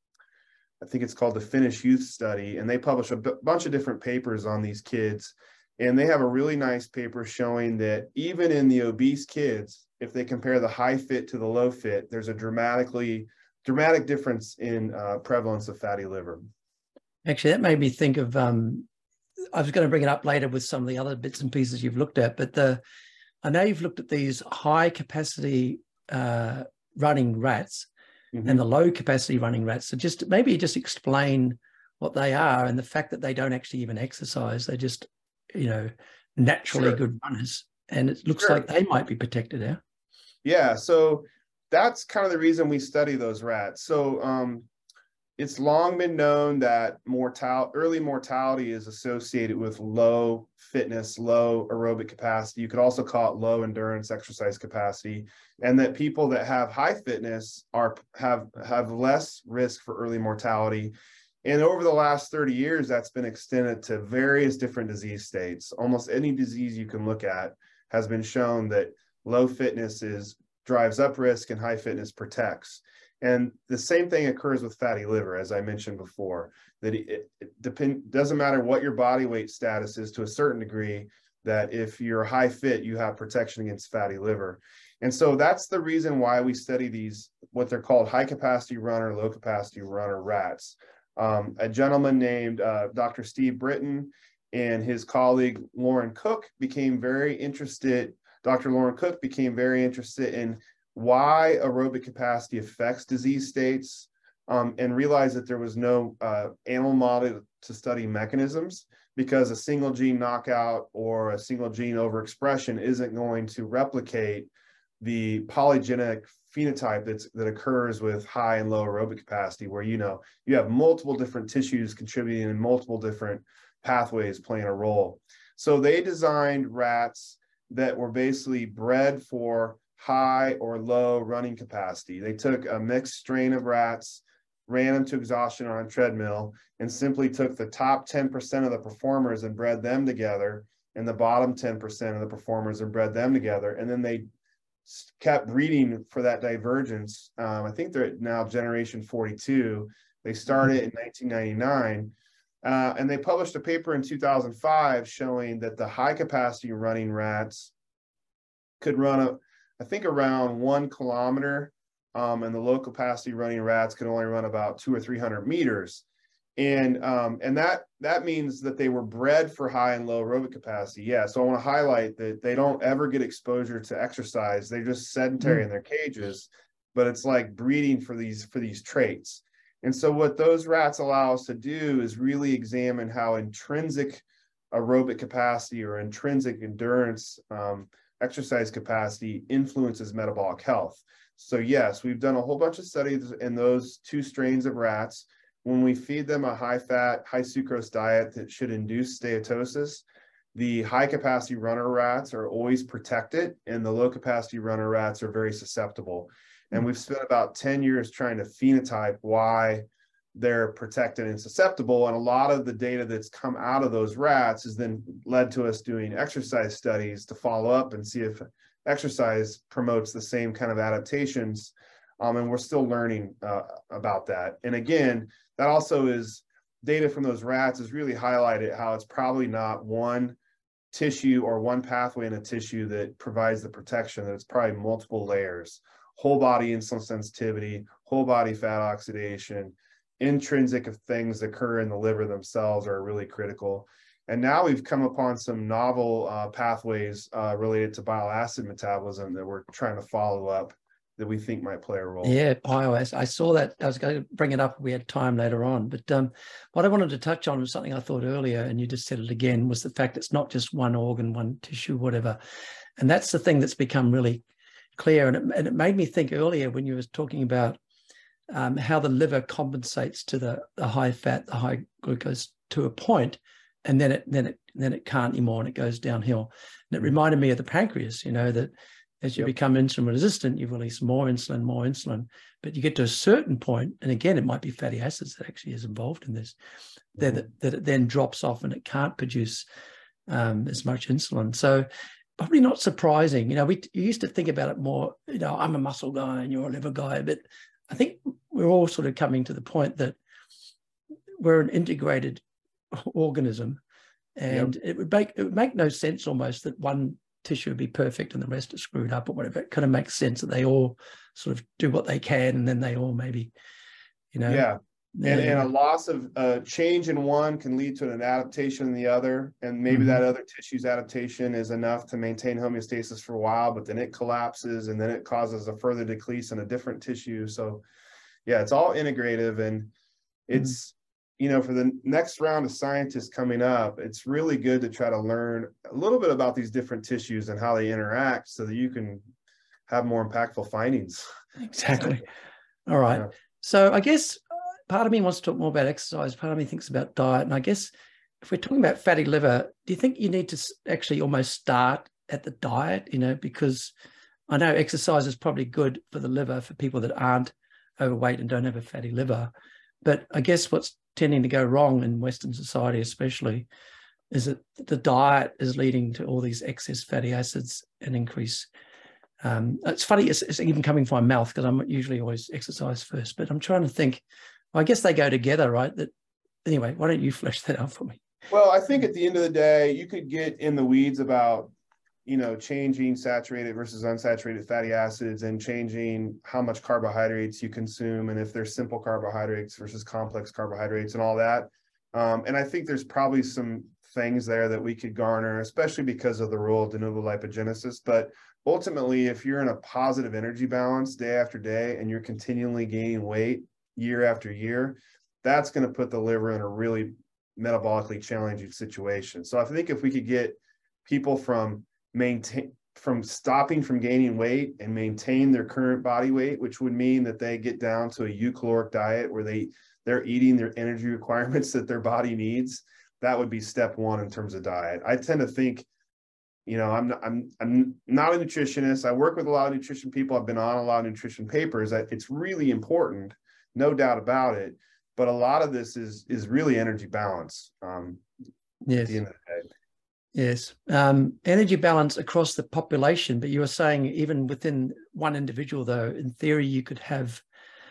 I think it's called the Finnish Youth Study, and they publish a b- bunch of different papers on these kids. And they have a really nice paper showing that even in the obese kids, if they compare the high fit to the low fit, there's a dramatically dramatic difference in uh, prevalence of fatty liver. Actually, that made me think of, um, I was going to bring it up later with some of the other bits and pieces you've looked at, but the I know you've looked at these high capacity uh, running rats mm-hmm. and the low capacity running rats. So just maybe just explain what they are and the fact that they don't actually even exercise. They just, you know, naturally sure. good runners. And it looks sure. like they might be protected there. Yeah, so that's kind of the reason we study those rats. So um, it's long been known that mortal early mortality is associated with low fitness, low aerobic capacity. You could also call it low endurance exercise capacity, and that people that have high fitness are have have less risk for early mortality. And over the last thirty years, that's been extended to various different disease states. Almost any disease you can look at has been shown that low fitness is drives up risk and high fitness protects. And the same thing occurs with fatty liver, as I mentioned before, that it, it depend, doesn't matter what your body weight status is to a certain degree, that if you're high fit, you have protection against fatty liver. And so that's the reason why we study these, what they're called high capacity runner, low capacity runner rats. Um, a gentleman named uh, Doctor Steve Britton and his colleague Lauren Cook became very interested, Doctor Lauren Cook became very interested in why aerobic capacity affects disease states um, and realized that there was no uh, animal model to study mechanisms, because a single gene knockout or a single gene overexpression isn't going to replicate the polygenic phenotype that's, that occurs with high and low aerobic capacity, where, you know, you have multiple different tissues contributing and multiple different pathways playing a role. So they designed rats that were basically bred for high or low running capacity. They took a mixed strain of rats, ran them to exhaustion on a treadmill, and simply took the top ten percent of the performers and bred them together, and the bottom ten percent of the performers and bred them together. And then they kept breeding for that divergence. Um, I think they're at now generation forty-two. They started in nineteen ninety-nine. Uh, and they published a paper in two thousand five showing that the high capacity running rats could run, a, I think, around one kilometer, um, and the low capacity running rats could only run about two or three hundred meters. And um, and that that means that they were bred for high and low aerobic capacity. Yeah, so I want to highlight that they don't ever get exposure to exercise. They're just sedentary mm. in their cages, but it's like breeding for these for these traits. And so what those rats allow us to do is really examine how intrinsic aerobic capacity or intrinsic endurance um, exercise capacity influences metabolic health. So yes, we've done a whole bunch of studies in those two strains of rats. When we feed them a high-fat, high-sucrose diet that should induce steatosis, the high-capacity runner rats are always protected, and the low-capacity runner rats are very susceptible. And we've spent about ten years trying to phenotype why they're protected and susceptible. And a lot of the data that's come out of those rats has then led to us doing exercise studies to follow up and see if exercise promotes the same kind of adaptations. Um, and we're still learning uh, about that. And again, that also is data from those rats has really highlighted how it's probably not one tissue or one pathway in a tissue that provides the protection, that it's probably multiple layers. Whole body insulin sensitivity, whole body fat oxidation, intrinsic of things that occur in the liver themselves are really critical. And now we've come upon some novel uh, pathways uh, related to bile acid metabolism that we're trying to follow up that we think might play a role. Yeah, bile acid. I saw that. I was going to bring it up if we had time later on. But um, what I wanted to touch on was something I thought earlier, and you just said it again, was the fact it's not just one organ, one tissue, whatever. And that's the thing that's become really clear. And it, and it made me think earlier when you were talking about um, how the liver compensates to the, the high fat, the high glucose to a point, and then it then it then it can't anymore, and it goes downhill. And it reminded me of the pancreas, you know, that as you yep. become insulin resistant, you release more insulin, more insulin, but you get to a certain point, and again, it might be fatty acids that actually is involved in this, mm-hmm. that, that it then drops off and it can't produce um, as much insulin. So probably not surprising. You know, we you used to think about it more, you know, I'm a muscle guy and you're a liver guy, but I think we're all sort of coming to the point that we're an integrated organism, and yep. it would make it would make no sense almost that one tissue would be perfect and the rest are screwed up or whatever. It kind of makes sense that they all sort of do what they can, and then they all maybe, you know. Yeah. And, and a loss of uh, change in one can lead to an adaptation in the other. And maybe mm-hmm. that other tissue's adaptation is enough to maintain homeostasis for a while, but then it collapses and then it causes a further decrease in a different tissue. So yeah, it's all integrative. And it's, mm-hmm. you know, for the next round of scientists coming up, it's really good to try to learn a little bit about these different tissues and how they interact so that you can have more impactful findings. Exactly. All right. Yeah. So I guess part of me wants to talk more about exercise. Part of me thinks about diet. And I guess if we're talking about fatty liver, do you think you need to actually almost start at the diet, you know, because I know exercise is probably good for the liver for people that aren't overweight and don't have a fatty liver. But I guess what's tending to go wrong in Western society, especially, is that the diet is leading to all these excess fatty acids and increase. Um, it's funny, it's, it's even coming from my mouth because I'm usually always exercise first, but I'm trying to think, well, I guess they go together, right? That anyway, why don't you flesh that out for me? Well, I think at the end of the day, you could get in the weeds about, you know, changing saturated versus unsaturated fatty acids and changing how much carbohydrates you consume and if there's simple carbohydrates versus complex carbohydrates and all that. Um, and I think there's probably some things there that we could garner, especially because of the role of de novo lipogenesis. But ultimately, if you're in a positive energy balance day after day and you're continually gaining weight year after year, that's going to put the liver in a really metabolically challenging situation. So I think if we could get people from maintain from stopping from gaining weight and maintain their current body weight, which would mean that they get down to a eucaloric diet where they they're eating their energy requirements that their body needs, that would be step one in terms of diet. I tend to think, you know, I'm not, I'm I'm not a nutritionist. I work with a lot of nutrition people. I've been on a lot of nutrition papers. It's really important, no doubt about it. But a lot of this is is really energy balance. Um, yes. At the end of the day. Yes. Um, energy balance across the population. But you were saying even within one individual, though, in theory, you could have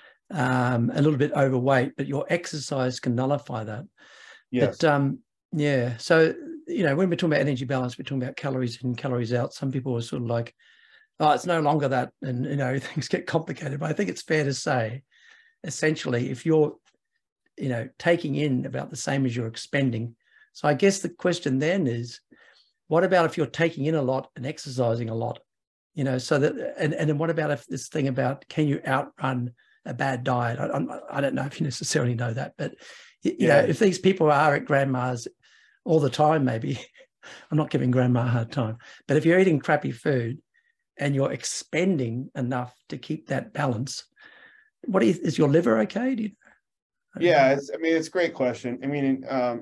um, a little bit overweight, but your exercise can nullify that. Yes. But, um, yeah. So, you know, when we're talking about energy balance, we're talking about calories in, calories out. Some people are sort of like, oh, it's no longer that. And, you know, things get complicated. But I think it's fair to say, essentially, if you're, you know, taking in about the same as you're expending. So I guess the question then is, what about if you're taking in a lot and exercising a lot? You know, so that, and, and then what about if this thing about, can you outrun a bad diet? I, I don't know if you necessarily know that, but, you yeah. know, if these people are at grandma's all the time, maybe, I'm not giving grandma a hard time, but if you're eating crappy food and you're expending enough to keep that balance, what is, is your liver okay? Do you know? Yeah, it's, I mean, it's a great question. I mean, um,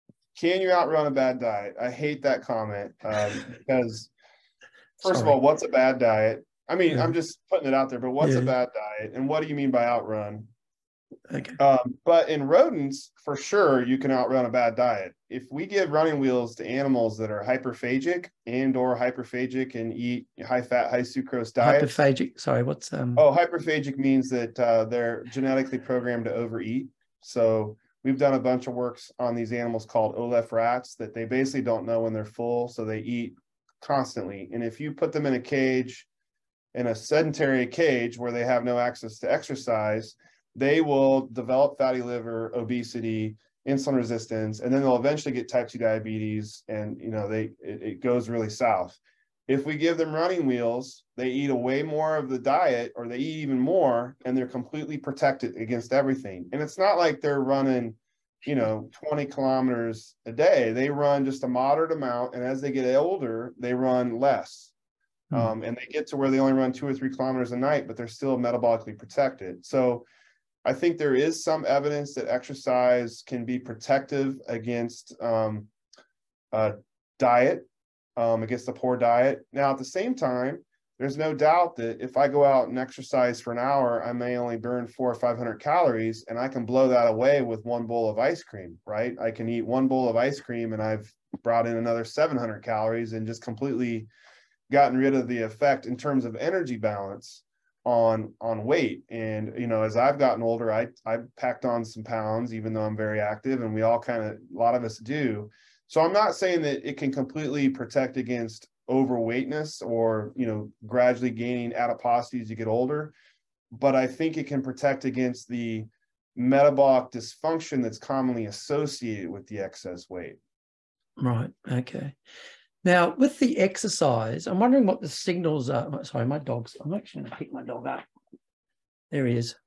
can you outrun a bad diet? I hate that comment um, because, first Sorry. of all, what's a bad diet? I mean, yeah. I'm just putting it out there, but what's yeah. a bad diet? And what do you mean by outrun? Okay. Um, but in rodents, for sure, you can outrun a bad diet. If we give running wheels to animals that are hyperphagic and or hyperphagic and eat high-fat, high-sucrose diets. Hyperphagic, sorry, what's... um? Oh, hyperphagic means that uh, they're genetically programmed to overeat. So we've done a bunch of works on these animals called O L F rats that they basically don't know when they're full, so they eat constantly. And if you put them in a cage, in a sedentary cage where they have no access to exercise, they will develop fatty liver, obesity, insulin resistance, and then they'll eventually get type two diabetes, and you know they it, it goes really south. If we give them running wheels, they eat a way more of the diet, or they eat even more, and they're completely protected against everything. And it's not like they're running, you know, twenty kilometers a day. They run just a moderate amount, and as they get older, they run less. Hmm. Um, and they get to where they only run two or three kilometers a night, but they're still metabolically protected. So I think there is some evidence that exercise can be protective against um, uh, diet, um, against a poor diet. Now, at the same time, there's no doubt that if I go out and exercise for an hour, I may only burn four or five hundred calories, and I can blow that away with one bowl of ice cream, right? I can eat one bowl of ice cream and I've brought in another seven hundred calories and just completely gotten rid of the effect in terms of energy balance on on weight. And you know, as I've gotten older, I I've packed on some pounds, even though I'm very active, and we all kind of, a lot of us do. So I'm not saying that it can completely protect against overweightness or, you know, gradually gaining adiposity as you get older, but I think it can protect against the metabolic dysfunction that's commonly associated with the excess weight. Right. Okay. Now, with the exercise, I'm wondering what the signals are. Sorry, my dog's, I'm actually going to pick my dog up. There he is.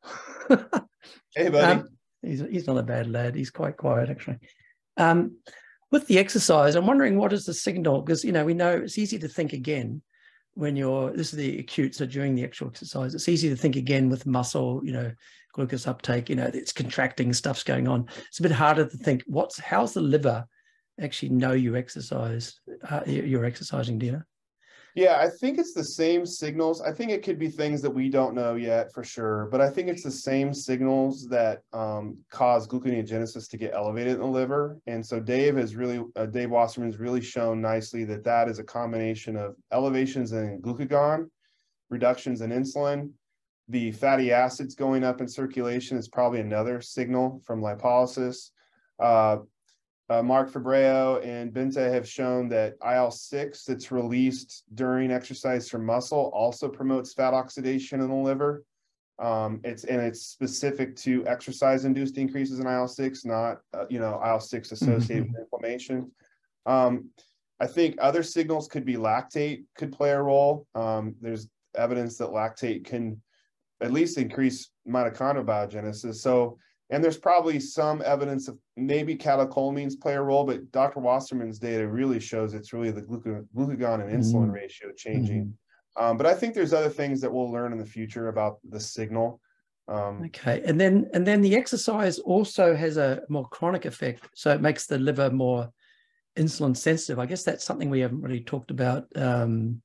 Hey, buddy. Um, he's, he's not a bad lad. He's quite quiet, actually. Um, with the exercise, I'm wondering what is the signal? Because, you know, we know it's easy to think again when you're, this is the acute, so during the actual exercise, it's easy to think again with muscle, you know, glucose uptake, you know, it's contracting, stuff's going on. It's a bit harder to think, what's, how's the liver actually know you exercise, uh, you're exercising, do you know? Yeah, I think it's the same signals. I think it could be things that we don't know yet for sure, but I think it's the same signals that um, cause gluconeogenesis to get elevated in the liver. And so Dave has really, uh, Dave Wasserman has really shown nicely that that is a combination of elevations in glucagon, reductions in insulin. The fatty acids going up in circulation is probably another signal from lipolysis. Uh, Uh, Mark Fabreo and Bente have shown that I L six that's released during exercise for muscle also promotes fat oxidation in the liver. Um, it's and it's specific to exercise-induced increases in I L six, not uh, you know I L six associated mm-hmm. with inflammation. Um, I think other signals could be lactate could play a role. Um, there's evidence that lactate can at least increase mitochondrial biogenesis. So. And there's probably some evidence of maybe catecholamines play a role, but Doctor Wasserman's data really shows it's really the glucagon, glucagon and insulin mm. ratio changing. Mm. Um, but I think there's other things that we'll learn in the future about the signal. Um, okay, and then and then the exercise also has a more chronic effect, so it makes the liver more insulin sensitive. I guess that's something we haven't really talked about. Um,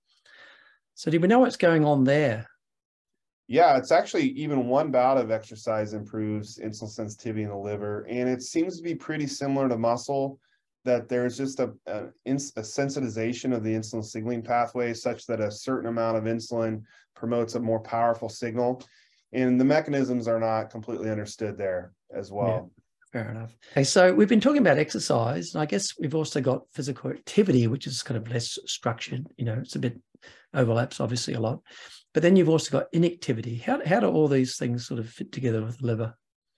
so do we know what's going on there? Yeah, it's actually even one bout of exercise improves insulin sensitivity in the liver. And it seems to be pretty similar to muscle, that there's just a, a, a sensitization of the insulin signaling pathway such that a certain amount of insulin promotes a more powerful signal. And the mechanisms are not completely understood there as well. Yeah, fair enough. Okay, so we've been talking about exercise, and I guess we've also got physical activity, which is kind of less structured. You know, it's a bit overlaps obviously a lot. But then you've also got inactivity. How, how do all these things sort of fit together with the liver?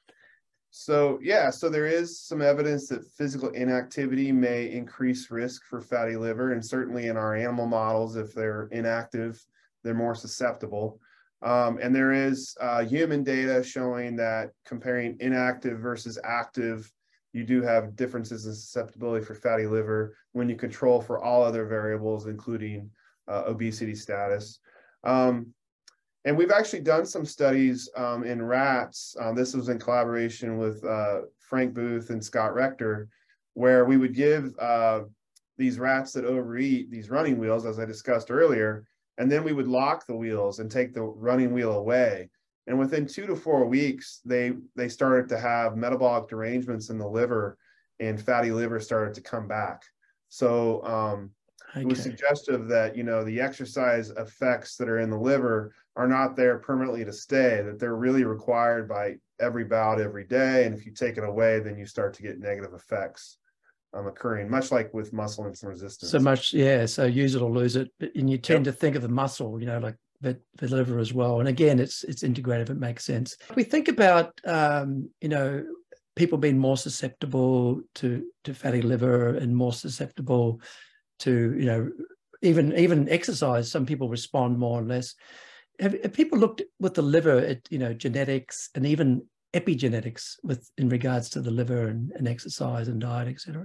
So, yeah, so there is some evidence that physical inactivity may increase risk for fatty liver. And certainly in our animal models, if they're inactive, they're more susceptible. Um, and there is uh, human data showing that comparing inactive versus active, you do have differences in susceptibility for fatty liver when you control for all other variables, including uh, obesity status. Um, and we've actually done some studies um, in rats. Um, this was in collaboration with uh, Frank Booth and Scott Rector, where we would give uh, these rats that overeat these running wheels, as I discussed earlier, and then we would lock the wheels and take the running wheel away. And within two to four weeks, they, they started to have metabolic derangements in the liver, and fatty liver started to come back. So, um, Okay. It was suggestive that, you know, the exercise effects that are in the liver are not there permanently to stay, that they're really required by every bout every day. And if you take it away, then you start to get negative effects um, occurring, much like with muscle insulin resistance. So much, yeah. So use it or lose it. And you tend yep. to think of the muscle, you know, like the, the liver as well. And again, it's it's integrative. It makes sense. If we think about, um, you know, people being more susceptible to, to fatty liver and more susceptible to, you know, even even exercise, some people respond more or less. Have, have people looked with the liver at, you know, genetics and even epigenetics with in regards to the liver and, and exercise and diet, et cetera?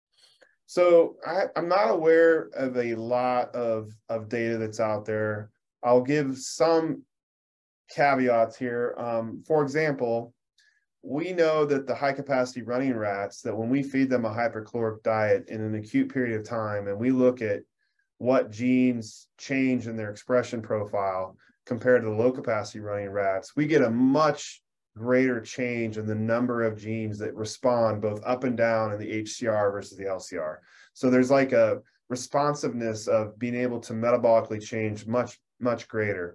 So I, I'm not aware of a lot of, of data that's out there. I'll give some caveats here. Um, for example, we know that the high capacity running rats, that when we feed them a hypercaloric diet in an acute period of time, and we look at what genes change in their expression profile compared to the low capacity running rats, we get a much greater change in the number of genes that respond both up and down in the H C R versus the L C R. So there's like a responsiveness of being able to metabolically change much, much greater.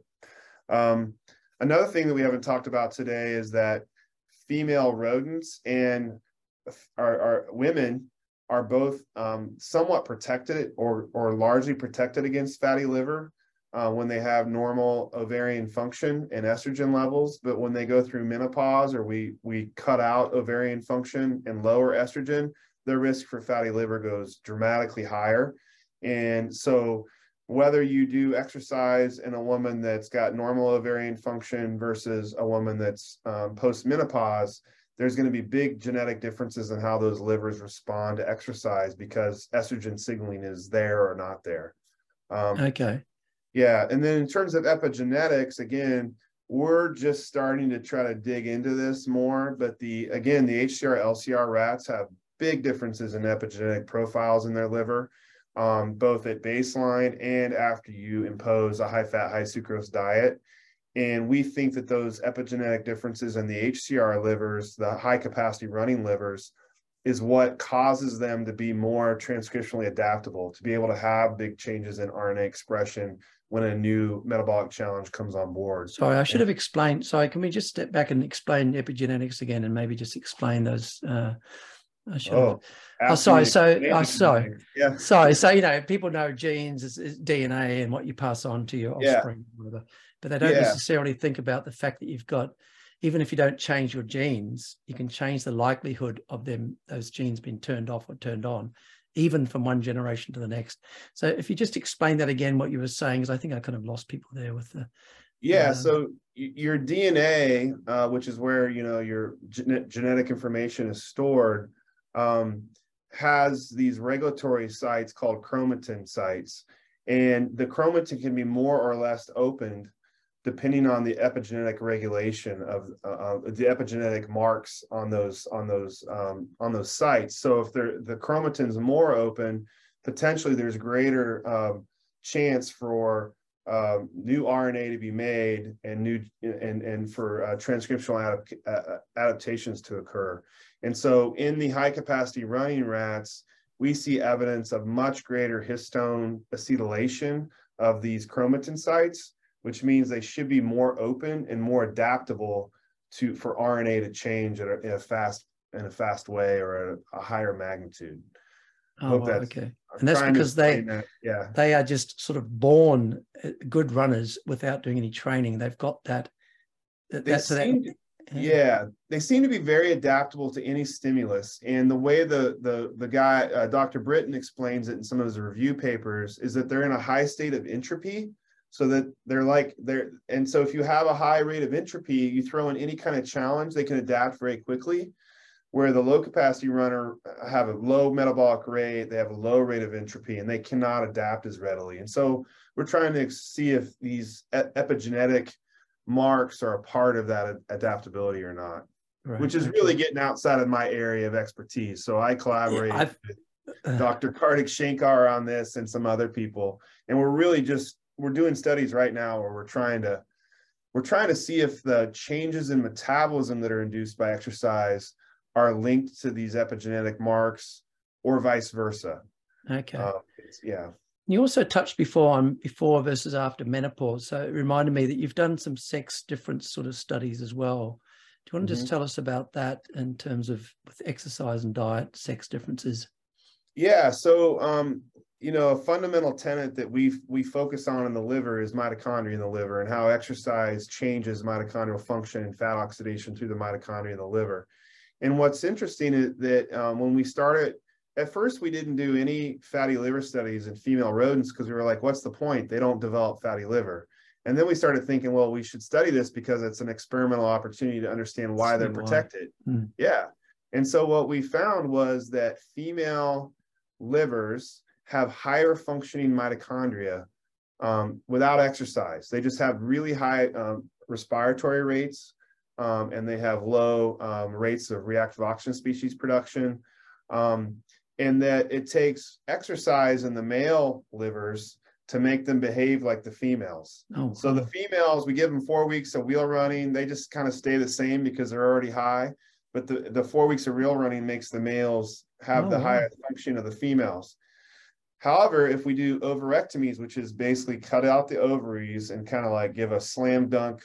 Um, another thing that we haven't talked about today is that female rodents and our, our women are both um, somewhat protected or, or largely protected against fatty liver uh, when they have normal ovarian function and estrogen levels. But when they go through menopause, or we, we cut out ovarian function and lower estrogen, their risk for fatty liver goes dramatically higher. And so whether you do exercise in a woman that's got normal ovarian function versus a woman that's um, post-menopause, there's going to be big genetic differences in how those livers respond to exercise because estrogen signaling is there or not there. Um, okay. Yeah. And then in terms of epigenetics, again, we're just starting to try to dig into this more. But the again, the H C R, L C R rats have big differences in epigenetic profiles in their liver, um, both at baseline and after you impose a high-fat, high-sucrose diet. And we think that those epigenetic differences in the H C R livers, the high-capacity running livers, is what causes them to be more transcriptionally adaptable, to be able to have big changes in R N A expression when a new metabolic challenge comes on board. Sorry, I should have explained. Sorry, can we just step back and explain epigenetics again, and maybe just explain those? Uh, I should oh, have. Oh, sorry. So, oh, sorry. Yeah. Sorry. So, you know, people know genes is, is D N A and what you pass on to your offspring, yeah. whatever, but they don't yeah. necessarily think about the fact that you've got, even if you don't change your genes, you can change the likelihood of them, those genes being turned off or turned on, even from one generation to the next. So if you just explain that again, what you were saying, because I think I kind of lost people there with the. Yeah, um, so your D N A, uh, which is where, you know, your gen genetic information is stored, um, has these regulatory sites called chromatin sites. And the chromatin can be more or less opened depending on the epigenetic regulation of uh, the epigenetic marks on those on those um, on those sites. So if the chromatin's more open, potentially there's greater um, chance for um, new R N A to be made and new and and for uh, transcriptional adap uh, adaptations to occur. And so in the high capacity running rats, we see evidence of much greater histone acetylation of these chromatin sites, which means they should be more open and more adaptable to for R N A to change at a, in a fast in a fast way or at a, a higher magnitude. Oh, well, okay. I'm and that's because they that. Yeah. they are just sort of born good runners without doing any training. They've got that. that, they that, seem, that yeah. yeah, they seem to be very adaptable to any stimulus. And the way the the the guy uh, Doctor Britton explains it in some of his review papers is that they're in a high state of entropy. So that they're like they're and so if you have a high rate of entropy, you throw in any kind of challenge, they can adapt very quickly. Where the low capacity runner have a low metabolic rate, they have a low rate of entropy, and they cannot adapt as readily. And so we're trying to see if these epigenetic marks are a part of that adaptability or not, right, which is okay. really getting outside of my area of expertise. So I collaborate yeah, with Doctor Kartik Shankar on this and some other people, and we're really just we're doing studies right now where we're trying to we're trying to see if the changes in metabolism that are induced by exercise are linked to these epigenetic marks or vice versa. Okay. Um, yeah. You also touched before on before versus after menopause. So it reminded me that you've done some sex difference sort of studies as well. Do you want to mm-hmm. just tell us about that in terms of with exercise and diet, sex differences? Yeah. So, um, you know, a fundamental tenet that we we focus on in the liver is mitochondria in the liver and how exercise changes mitochondrial function and fat oxidation through the mitochondria in the liver. And what's interesting is that um, when we started, at first we didn't do any fatty liver studies in female rodents because we were like, what's the point? They don't develop fatty liver. And then we started thinking, well, we should study this because it's an experimental opportunity to understand why they're protected. Hmm. Yeah. And so what we found was that female livers have higher functioning mitochondria um, without exercise. They just have really high um, respiratory rates, um, and they have low um, rates of reactive oxygen species production, um, and that it takes exercise in the male livers to make them behave like the females. Oh, so cool. the females, we give them four weeks of wheel running, they just kind of stay the same because they're already high. But the, the four weeks of wheel running makes the males have Oh, the wow. higher function of the females. However, if we do ovarectomies, which is basically cut out the ovaries and kind of like give a slam dunk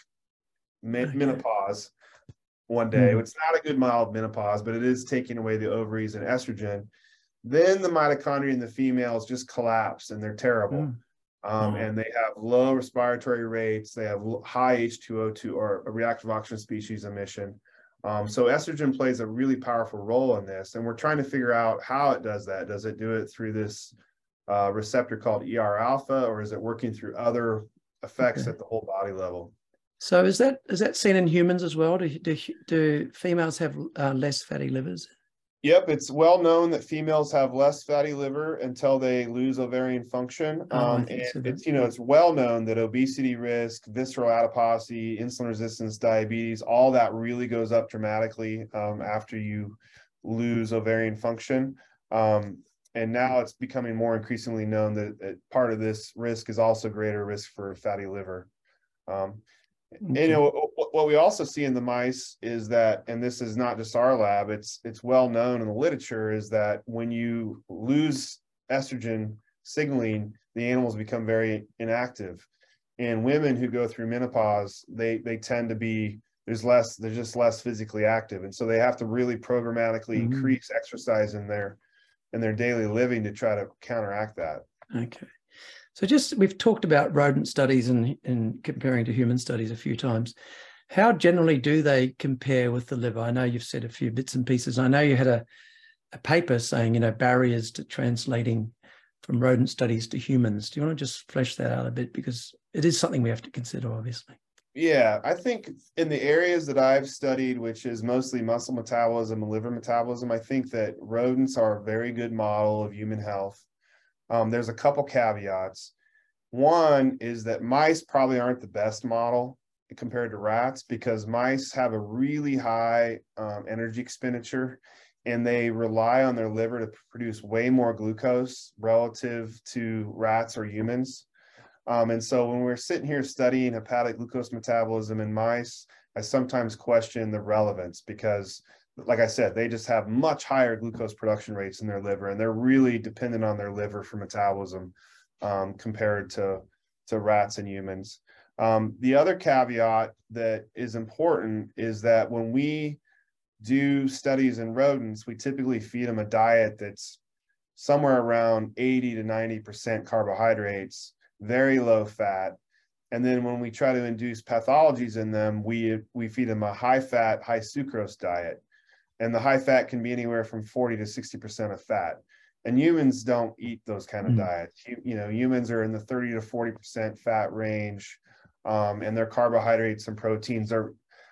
me- Okay. menopause one day, Mm. it's not a good mild menopause, but it is taking away the ovaries and estrogen, then the mitochondria in the females just collapse and they're terrible. Mm. Um, Oh. and they have low respiratory rates. They have high H two O two or a reactive oxygen species emission. Um, so estrogen plays a really powerful role in this. And we're trying to figure out how it does that. Does it do it through this uh, receptor called E R alpha, or is it working through other effects Okay. at the whole body level? So is that is that seen in humans as well? Do do, do females have uh, less fatty livers? Yep, it's well known that females have less fatty liver until they lose ovarian function. Oh, I Um, think and so. it's, you know, it's well known that obesity risk, visceral adiposity, insulin resistance, diabetes, all that really goes up dramatically um, after you lose ovarian function. Um, and now it's becoming more increasingly known that, that part of this risk is also greater risk for fatty liver. Um, Okay. And, you know, what we also see in the mice is that, and this is not just our lab, it's it's well known in the literature, is that when you lose estrogen signaling, the animals become very inactive. And women who go through menopause, they they tend to be, there's less, they're just less physically active. And so they have to really programmatically Mm. increase exercise in their in their daily living to try to counteract that. Okay. So just, we've talked about rodent studies and, and comparing to human studies a few times. How generally do they compare with the liver? I know you've said a few bits and pieces. I know you had a, a paper saying, you know, barriers to translating from rodent studies to humans. Do you want to just flesh that out a bit? Because it is something we have to consider, obviously. Yeah, I think in the areas that I've studied, which is mostly muscle metabolism and liver metabolism, I think that rodents are a very good model of human health. Um, there's a couple caveats. One is that mice probably aren't the best model compared to rats, because mice have a really high um, energy expenditure, and they rely on their liver to produce way more glucose relative to rats or humans. Um, and so when we're sitting here studying hepatic glucose metabolism in mice, I sometimes question the relevance, because like I said, they just have much higher glucose production rates in their liver, and they're really dependent on their liver for metabolism um, compared to, to rats and humans. Um, the other caveat that is important is that when we do studies in rodents, we typically feed them a diet that's somewhere around eighty to ninety percent carbohydrates, very low fat. And then when we try to induce pathologies in them, we, we feed them a high fat, high sucrose diet. And the high fat can be anywhere from forty to sixty percent of fat. And humans don't eat those kind of mm. diets. You, you know, humans are in the thirty to forty percent fat range, um, and their carbohydrates and proteins are,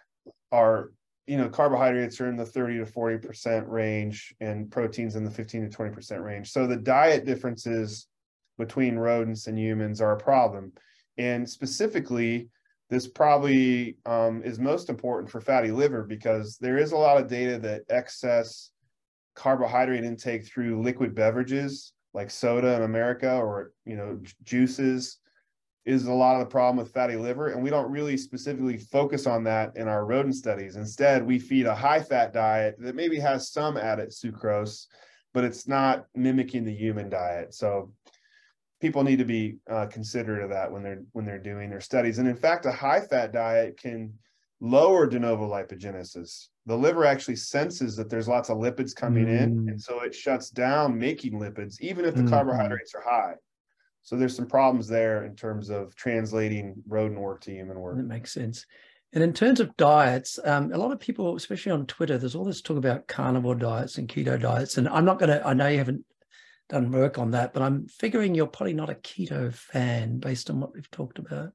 are, you know, carbohydrates are in the thirty to forty percent range, and proteins in the fifteen to twenty percent range. So the diet differences between rodents and humans are a problem. And specifically, this probably um, is most important for fatty liver, because there is a lot of data that excess carbohydrate intake through liquid beverages like soda in America, or, you know, juices, is a lot of the problem with fatty liver. And we don't really specifically focus on that in our rodent studies. Instead, we feed a high fat diet that maybe has some added sucrose, but it's not mimicking the human diet. So people need to be uh, considerate of that when they're when they're doing their studies. And in fact, a high-fat diet can lower de novo lipogenesis. The liver actually senses that there's lots of lipids coming mm. in, and so it shuts down making lipids, even if the mm-hmm. carbohydrates are high. So there's some problems there in terms of translating rodent work to human work. That makes sense. And in terms of diets, um, a lot of people, especially on Twitter, there's all this talk about carnivore diets and keto diets. And I'm not going to, I know you haven't done work on that, but I'm figuring you're probably not a keto fan based on what we've talked about.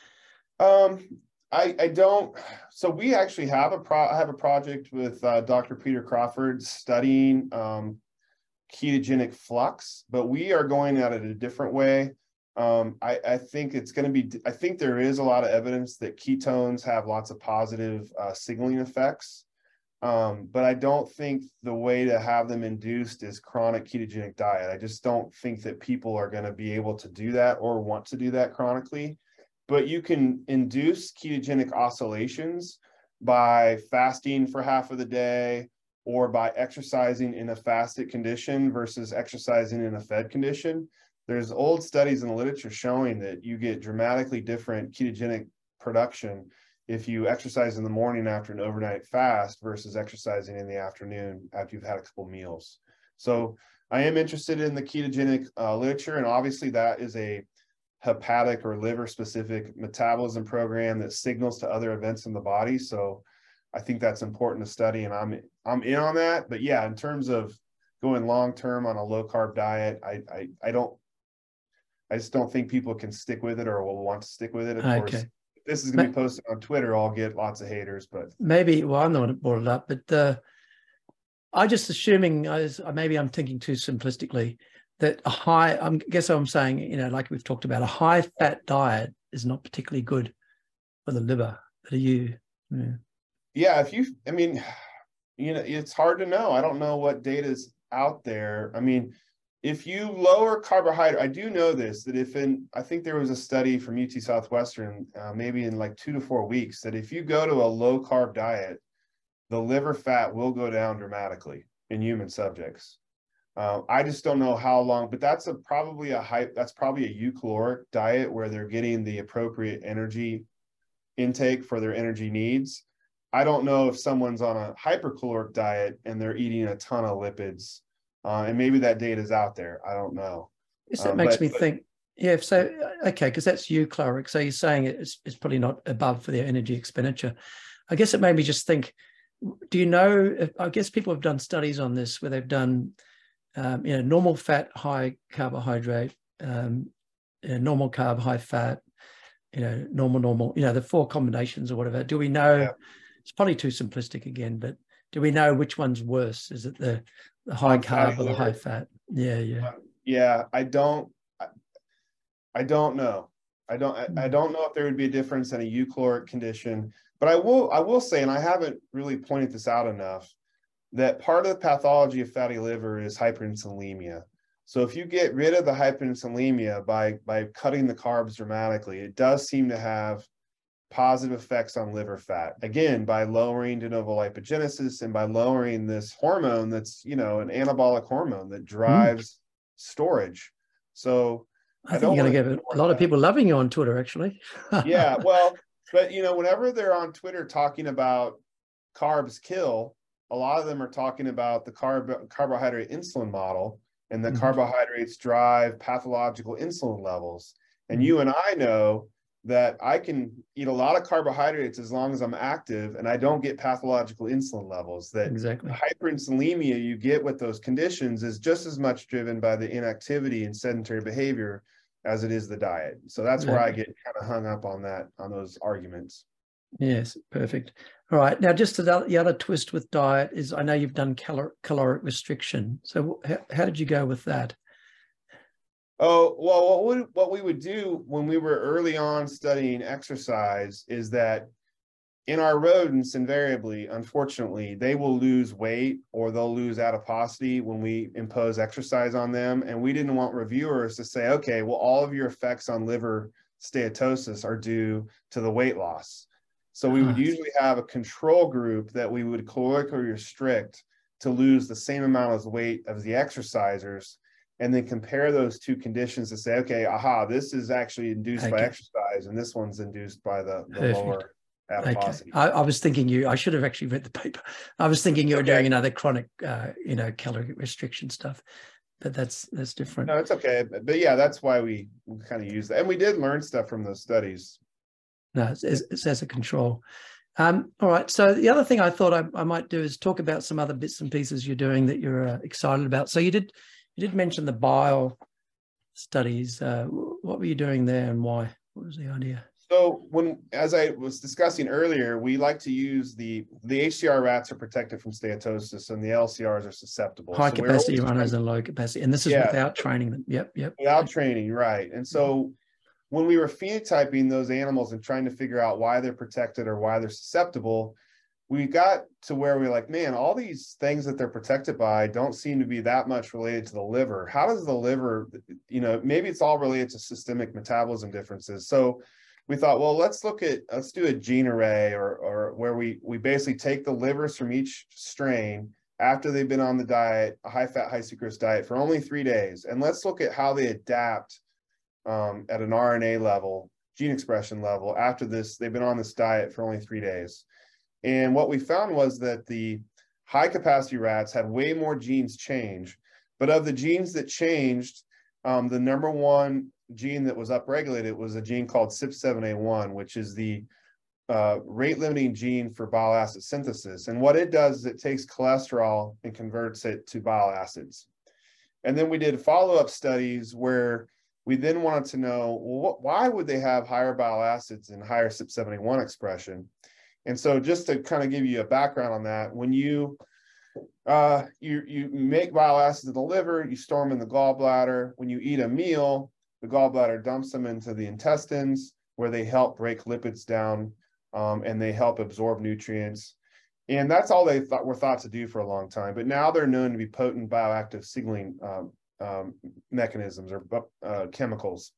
Um, I, I don't. So we actually have a pro. I have a project with uh, Doctor Peter Crawford studying um, ketogenic flux, but we are going at it a different way. Um, I, I think it's going to be, I think there is a lot of evidence that ketones have lots of positive uh, signaling effects. Um, but I don't think the way to have them induced is chronic ketogenic diet. I just don't think that people are going to be able to do that or want to do that chronically. But you can induce ketogenic oscillations by fasting for half of the day or by exercising in a fasted condition versus exercising in a fed condition. There's old studies in the literature showing that you get dramatically different ketogenic production if you exercise in the morning after an overnight fast versus exercising in the afternoon after you've had a couple meals. So I am interested in the ketogenic uh, literature, and obviously that is a hepatic or liver specific metabolism program that signals to other events in the body. So I think that's important to study, and I'm I'm in on that. But yeah, in terms of going long term on a low carb diet, I I, I don't I just don't think people can stick with it or will want to stick with it. Of Okay. course, if this is going to be posted on Twitter, I'll get lots of haters. But maybe, well, I'm the one that brought it up, but uh, I just assuming, I was, maybe I'm thinking too simplistically, that a high, I guess I'm saying, you know, like we've talked about, a high fat diet is not particularly good for the liver. But are you? Yeah. yeah, if you, I mean, you know, it's hard to know. I don't know what data is out there. I mean, if you lower carbohydrate, I do know this, that if in, I think there was a study from U T Southwestern, uh, maybe in like two to four weeks, that if you go to a low carb diet, the liver fat will go down dramatically in human subjects. Uh, I just don't know how long, but that's a probably a high, that's probably a eucaloric diet where they're getting the appropriate energy intake for their energy needs. I don't know if someone's on a hypercaloric diet and they're eating a ton of lipids. Uh, and maybe that data is out there. I don't know. Yes, that um, makes but, me but, think. Yeah. So, okay, because that's eucaloric. So you're saying it's, it's probably not above for their energy expenditure. I guess it made me just think, do you know, if, I guess people have done studies on this where they've done, um, you know, normal fat, high carbohydrate, um, you know, normal carb, high fat, you know, normal, normal, you know, the four combinations or whatever. Do we know, yeah. It's probably too simplistic again, but do we know which one's worse? Is it the, the high carb or the high fat? Yeah, yeah. Uh, yeah, I don't, I, I don't know. I don't, I, I don't know if there would be a difference in a eucaloric condition, but I will, I will say, and I haven't really pointed this out enough, that part of the pathology of fatty liver is hyperinsulinemia. So if you get rid of the hyperinsulinemia by, by cutting the carbs dramatically, it does seem to have positive effects on liver fat, again, by lowering de novo lipogenesis and by lowering this hormone that's, you know, an anabolic hormone that drives mm. storage. So I, I think you're going to get a lot of people loving you on Twitter, actually. Yeah, well, but, you know, whenever they're on Twitter talking about carbs kill, a lot of them are talking about the carb carbohydrate insulin model, and the mm-hmm. carbohydrates drive pathological insulin levels. And mm-hmm. you and I know that I can eat a lot of carbohydrates as long as I'm active and I don't get pathological insulin levels. That exactly. The hyperinsulinemia you get with those conditions is just as much driven by the inactivity and sedentary behavior as it is the diet. So that's exactly. where I get kind of hung up on that, on those arguments. Yes, perfect. All right. Now, just the other twist with diet is, I know you've done calor caloric restriction. So how, how did you go with that? Oh, well, what, would, what we would do when we were early on studying exercise is that in our rodents, invariably, unfortunately, they will lose weight or they'll lose adiposity when we impose exercise on them. And we didn't want reviewers to say, okay, well, all of your effects on liver steatosis are due to the weight loss. So we would usually have a control group that we would calorically restrict to lose the same amount of weight as the exercisers, and then compare those two conditions to say, okay, aha, this is actually induced okay. by exercise, and this one's induced by the, the lower adiposity. Okay. I, I was thinking you, I should have actually read the paper. I was thinking you were okay. doing another chronic, uh, you know, calorie restriction stuff, but that's, that's different. No, it's okay. But, but yeah, that's why we, we kind of use that. And we did learn stuff from those studies. No, it's, it's as a control. Um, all right. So the other thing I thought I, I might do is talk about some other bits and pieces you're doing that you're uh, excited about. So you did, you did mention the bile studies. Uh, what were you doing there and why? What was the idea? So when, as I was discussing earlier, we like to use the, the H C R rats are protected from steatosis and the L C Rs are susceptible. High so capacity runners and low capacity. And this is yeah, without training them. Yep, yep. Without training, right. And so when we were phenotyping those animals and trying to figure out why they're protected or why they're susceptible, we got to where we're like, man, all these things that they're protected by don't seem to be that much related to the liver. How does the liver, you know, maybe it's all related to systemic metabolism differences. So we thought, well, let's look at, let's do a gene array or, or where we, we basically take the livers from each strain after they've been on the diet, a high fat, high sucrose diet for only three days. And let's look at how they adapt um, at an R N A level, gene expression level after this, they've been on this diet for only three days. And what we found was that the high capacity rats had way more genes change, but of the genes that changed, um, the number one gene that was upregulated was a gene called C Y P seven A one, which is the uh, rate limiting gene for bile acid synthesis. And what it does is it takes cholesterol and converts it to bile acids. And then we did follow-up studies where we then wanted to know, well, what, why would they have higher bile acids and higher C Y P seven A one expression? And so just to kind of give you a background on that, when you uh, you, you make bile acids in the liver, you store them in the gallbladder. When you eat a meal, the gallbladder dumps them into the intestines where they help break lipids down um, and they help absorb nutrients. And that's all they thought were thought to do for a long time. But now they're known to be potent bioactive signaling um, um, mechanisms or uh, chemicals.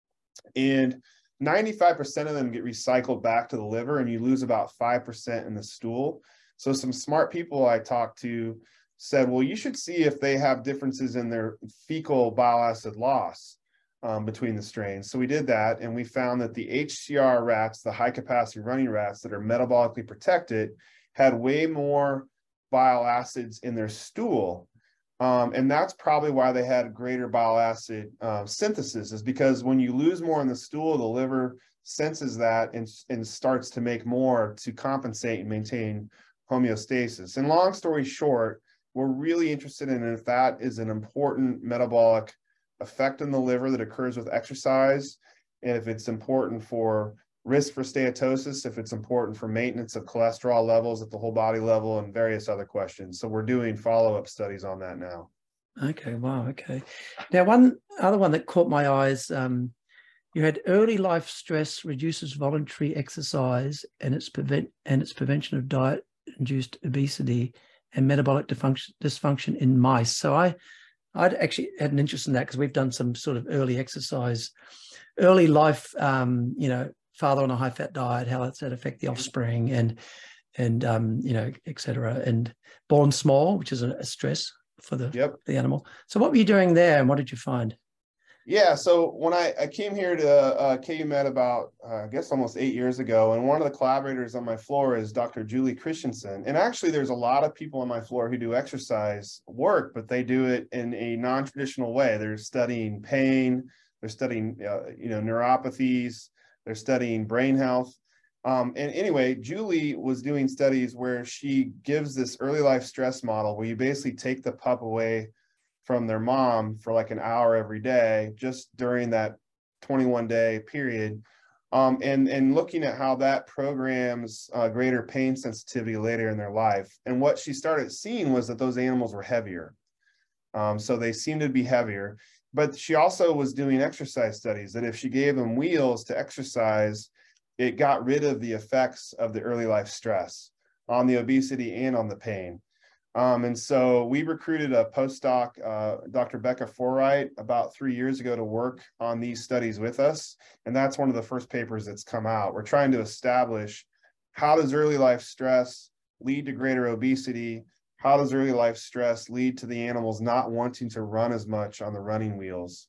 And ninety-five percent of them get recycled back to the liver, and you lose about five percent in the stool. So some smart people I talked to said, well, you should see if they have differences in their fecal bile acid loss um, between the strains. So we did that, and we found that the H C R rats, the high capacity running rats that are metabolically protected, had way more bile acids in their stool. Um, and that's probably why they had greater bile acid uh, synthesis, is because when you lose more in the stool, the liver senses that and, and starts to make more to compensate and maintain homeostasis. And long story short, we're really interested in if that is an important metabolic effect in the liver that occurs with exercise, and if it's important for risk for steatosis, if it's important for maintenance of cholesterol levels at the whole body level, and various other questions. So we're doing follow-up studies on that now. Okay, wow, okay. Now, one other one that caught my eyes, um, you had early life stress reduces voluntary exercise and its prevent and its prevention of diet-induced obesity and metabolic dysfunction, dysfunction in mice. So I, I'd actually had an interest in that because we've done some sort of early exercise, early life, um, you know, father on a high fat diet, how does that affect the offspring, and and um, you know, et cetera. And born small, which is a, a stress for the yep. the animal. So what were you doing there, and what did you find? Yeah, so when I, I came here to uh, K U Med about, uh, I guess, almost eight years ago, and one of the collaborators on my floor is Doctor Julie Christensen. And actually, there's a lot of people on my floor who do exercise work, but they do it in a non-traditional way. They're studying pain, they're studying, uh, you know, neuropathies, they're studying brain health. Um, and anyway, Julie was doing studies where she gives this early life stress model where you basically take the pup away from their mom for like an hour every day, just during that twenty-one day period. Um, and, and looking at how that programs uh, greater pain sensitivity later in their life. And what she started seeing was that those animals were heavier. Um, so they seemed to be heavier. But she also was doing exercise studies that if she gave them wheels to exercise, it got rid of the effects of the early life stress on the obesity and on the pain. Um, and so we recruited a postdoc, uh, Doctor Becca Forwright, about three years ago to work on these studies with us. And that's one of the first papers that's come out. We're trying to establish, how does early life stress lead to greater obesity? How does early life stress lead to the animals not wanting to run as much on the running wheels?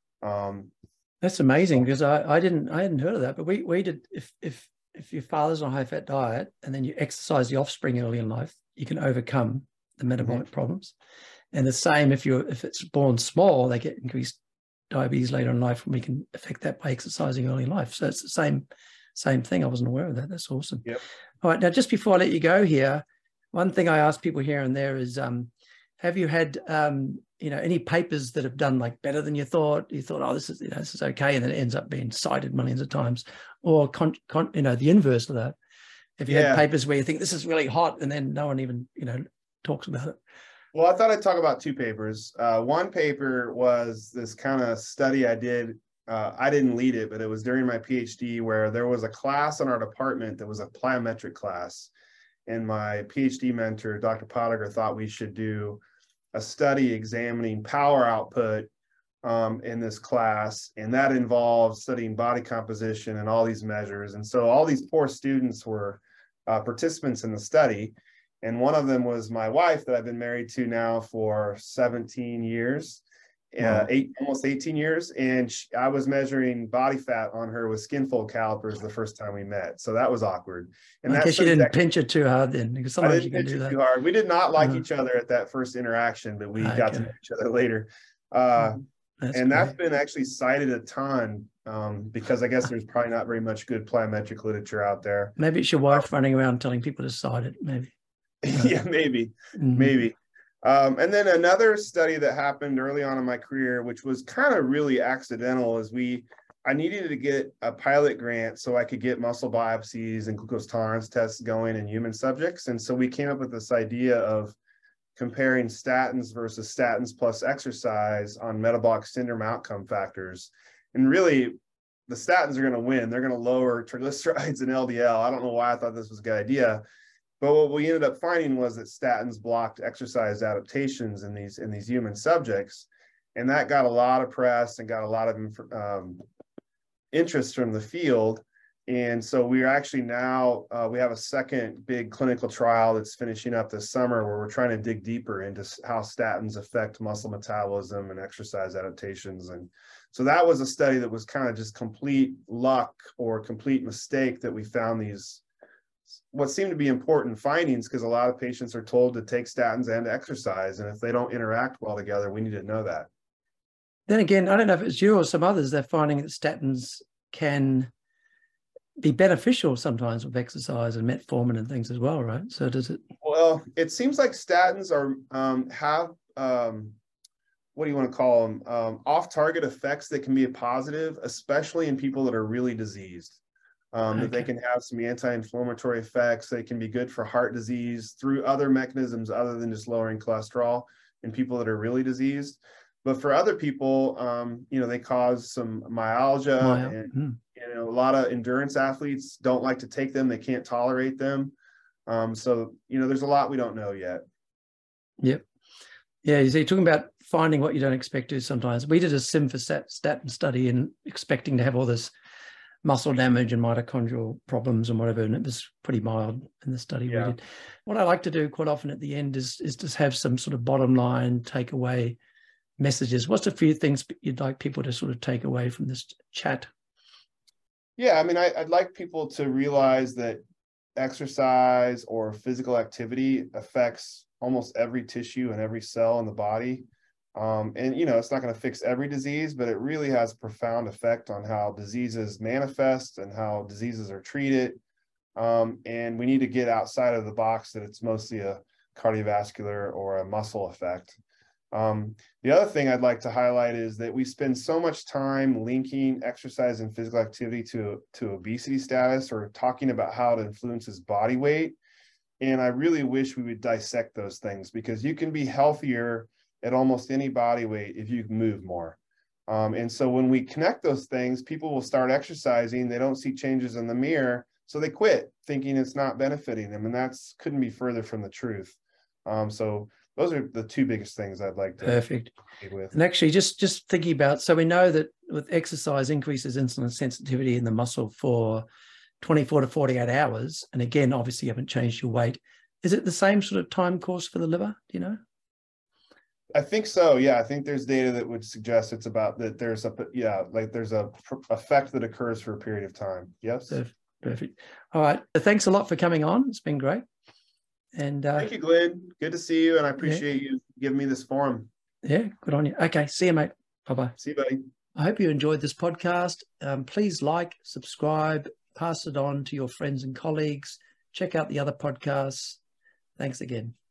Um, That's amazing, because I, I didn't I hadn't heard of that. But we we did if if if your father's on a high fat diet and then you exercise the offspring early in life, you can overcome the metabolic mm-hmm. problems. And the same if you're if it's born small, they get increased diabetes later in life, and we can affect that by exercising early in life. So it's the same same thing. I wasn't aware of that. That's awesome. Yep. All right, now just before I let you go here, one thing I ask people here and there is, um, have you had, um, you know, any papers that have done like better than you thought? You thought, oh, this is, you know, this is okay, and then it ends up being cited millions of times, or con, con, you know, the inverse of that. Have you Yeah. had papers where you think this is really hot, and then no one even, you know, talks about it? Well, I thought I'd talk about two papers. Uh, one paper was this kind of study I did. Uh, I didn't lead it, but it was during my PhD, where there was a class in our department that was a plyometric class. And my PhD mentor, Doctor Pottinger, thought we should do a study examining power output um, in this class. And that involved studying body composition and all these measures. And so all these poor students were uh, participants in the study. And one of them was my wife that I've been married to now for seventeen years, uh, eight, almost eighteen years. And she, I was measuring body fat on her with skin fold calipers the first time we met. So that was awkward. And I guess you didn't pinch it too hard then, because sometimes you can do that. Too hard. We did not like uh, each other at that first interaction, but we okay. got to know each other later. Uh, that's and great. That's been actually cited a ton um, because I guess there's probably not very much good plyometric literature out there. Maybe it's your wife um, running around telling people to cite it, maybe. Yeah, maybe, mm-hmm. maybe. Um, and then another study that happened early on in my career, which was kind of really accidental, is we, I needed to get a pilot grant so I could get muscle biopsies and glucose tolerance tests going in human subjects. And so we came up with this idea of comparing statins versus statins plus exercise on metabolic syndrome outcome factors. And really, the statins are going to win. They're going to lower triglycerides and L D L. I don't know why I thought this was a good idea. But what we ended up finding was that statins blocked exercise adaptations in these in these human subjects, and that got a lot of press and got a lot of um, interest from the field. And so we're actually now uh, we have a second big clinical trial that's finishing up this summer, where we're trying to dig deeper into how statins affect muscle metabolism and exercise adaptations. And so that was a study that was kind of just complete luck or complete mistake that we found these what seem to be important findings, because a lot of patients are told to take statins and exercise, and if they don't interact well together, we need to know that. Then again, I don't know if it's you or some others, they're finding that statins can be beneficial sometimes with exercise and metformin and things as well, right? So does it? Well, it seems like statins are um, have um, what do you want to call them? Um, off-target effects that can be a positive, especially in people that are really diseased. Um, okay. That they can have some anti-inflammatory effects. They can be good for heart disease through other mechanisms other than just lowering cholesterol in people that are really diseased. But for other people, um, you know, they cause some myalgia, Myal. and mm. you know, a lot of endurance athletes don't like to take them. They can't tolerate them. Um, so, you know, there's a lot we don't know yet. Yep. Yeah, you see, you're talking about finding what you don't expect to sometimes. We did a simvastatin study and expecting to have all this muscle damage and mitochondrial problems and whatever, and it was pretty mild in the study yeah. we did. What I like to do quite often at the end is, is just have some sort of bottom line takeaway messages. What's a few things you'd like people to sort of take away from this chat? Yeah, I mean, I, I'd like people to realize that exercise or physical activity affects almost every tissue and every cell in the body. Um, and, you know, it's not going to fix every disease, but it really has a profound effect on how diseases manifest and how diseases are treated. Um, and we need to get outside of the box that it's mostly a cardiovascular or a muscle effect. Um, the other thing I'd like to highlight is that we spend so much time linking exercise and physical activity to, to obesity status, or talking about how it influences body weight. And I really wish we would dissect those things, because you can be healthier at almost any body weight if you move more. Um, and so when we connect those things, people will start exercising, they don't see changes in the mirror, so they quit thinking it's not benefiting them. And that's couldn't be further from the truth. Um, so those are the two biggest things I'd like to Perfect. with. And actually just, just thinking about, so we know that with exercise increases insulin sensitivity in the muscle for twenty-four to forty-eight hours. And again, obviously you haven't changed your weight. Is it the same sort of time course for the liver? Do you know? I think so. Yeah, I think there's data that would suggest it's about that. There's a yeah, like there's a effect that occurs for a period of time. Yes. Perfect. All right. Thanks a lot for coming on. It's been great. And uh, thank you, Glenn. Good to see you, and I appreciate yeah. you giving me this forum. Yeah, good on you. Okay, see you, mate. Bye bye. See you, buddy. I hope you enjoyed this podcast. Um, please like, subscribe, pass it on to your friends and colleagues. Check out the other podcasts. Thanks again.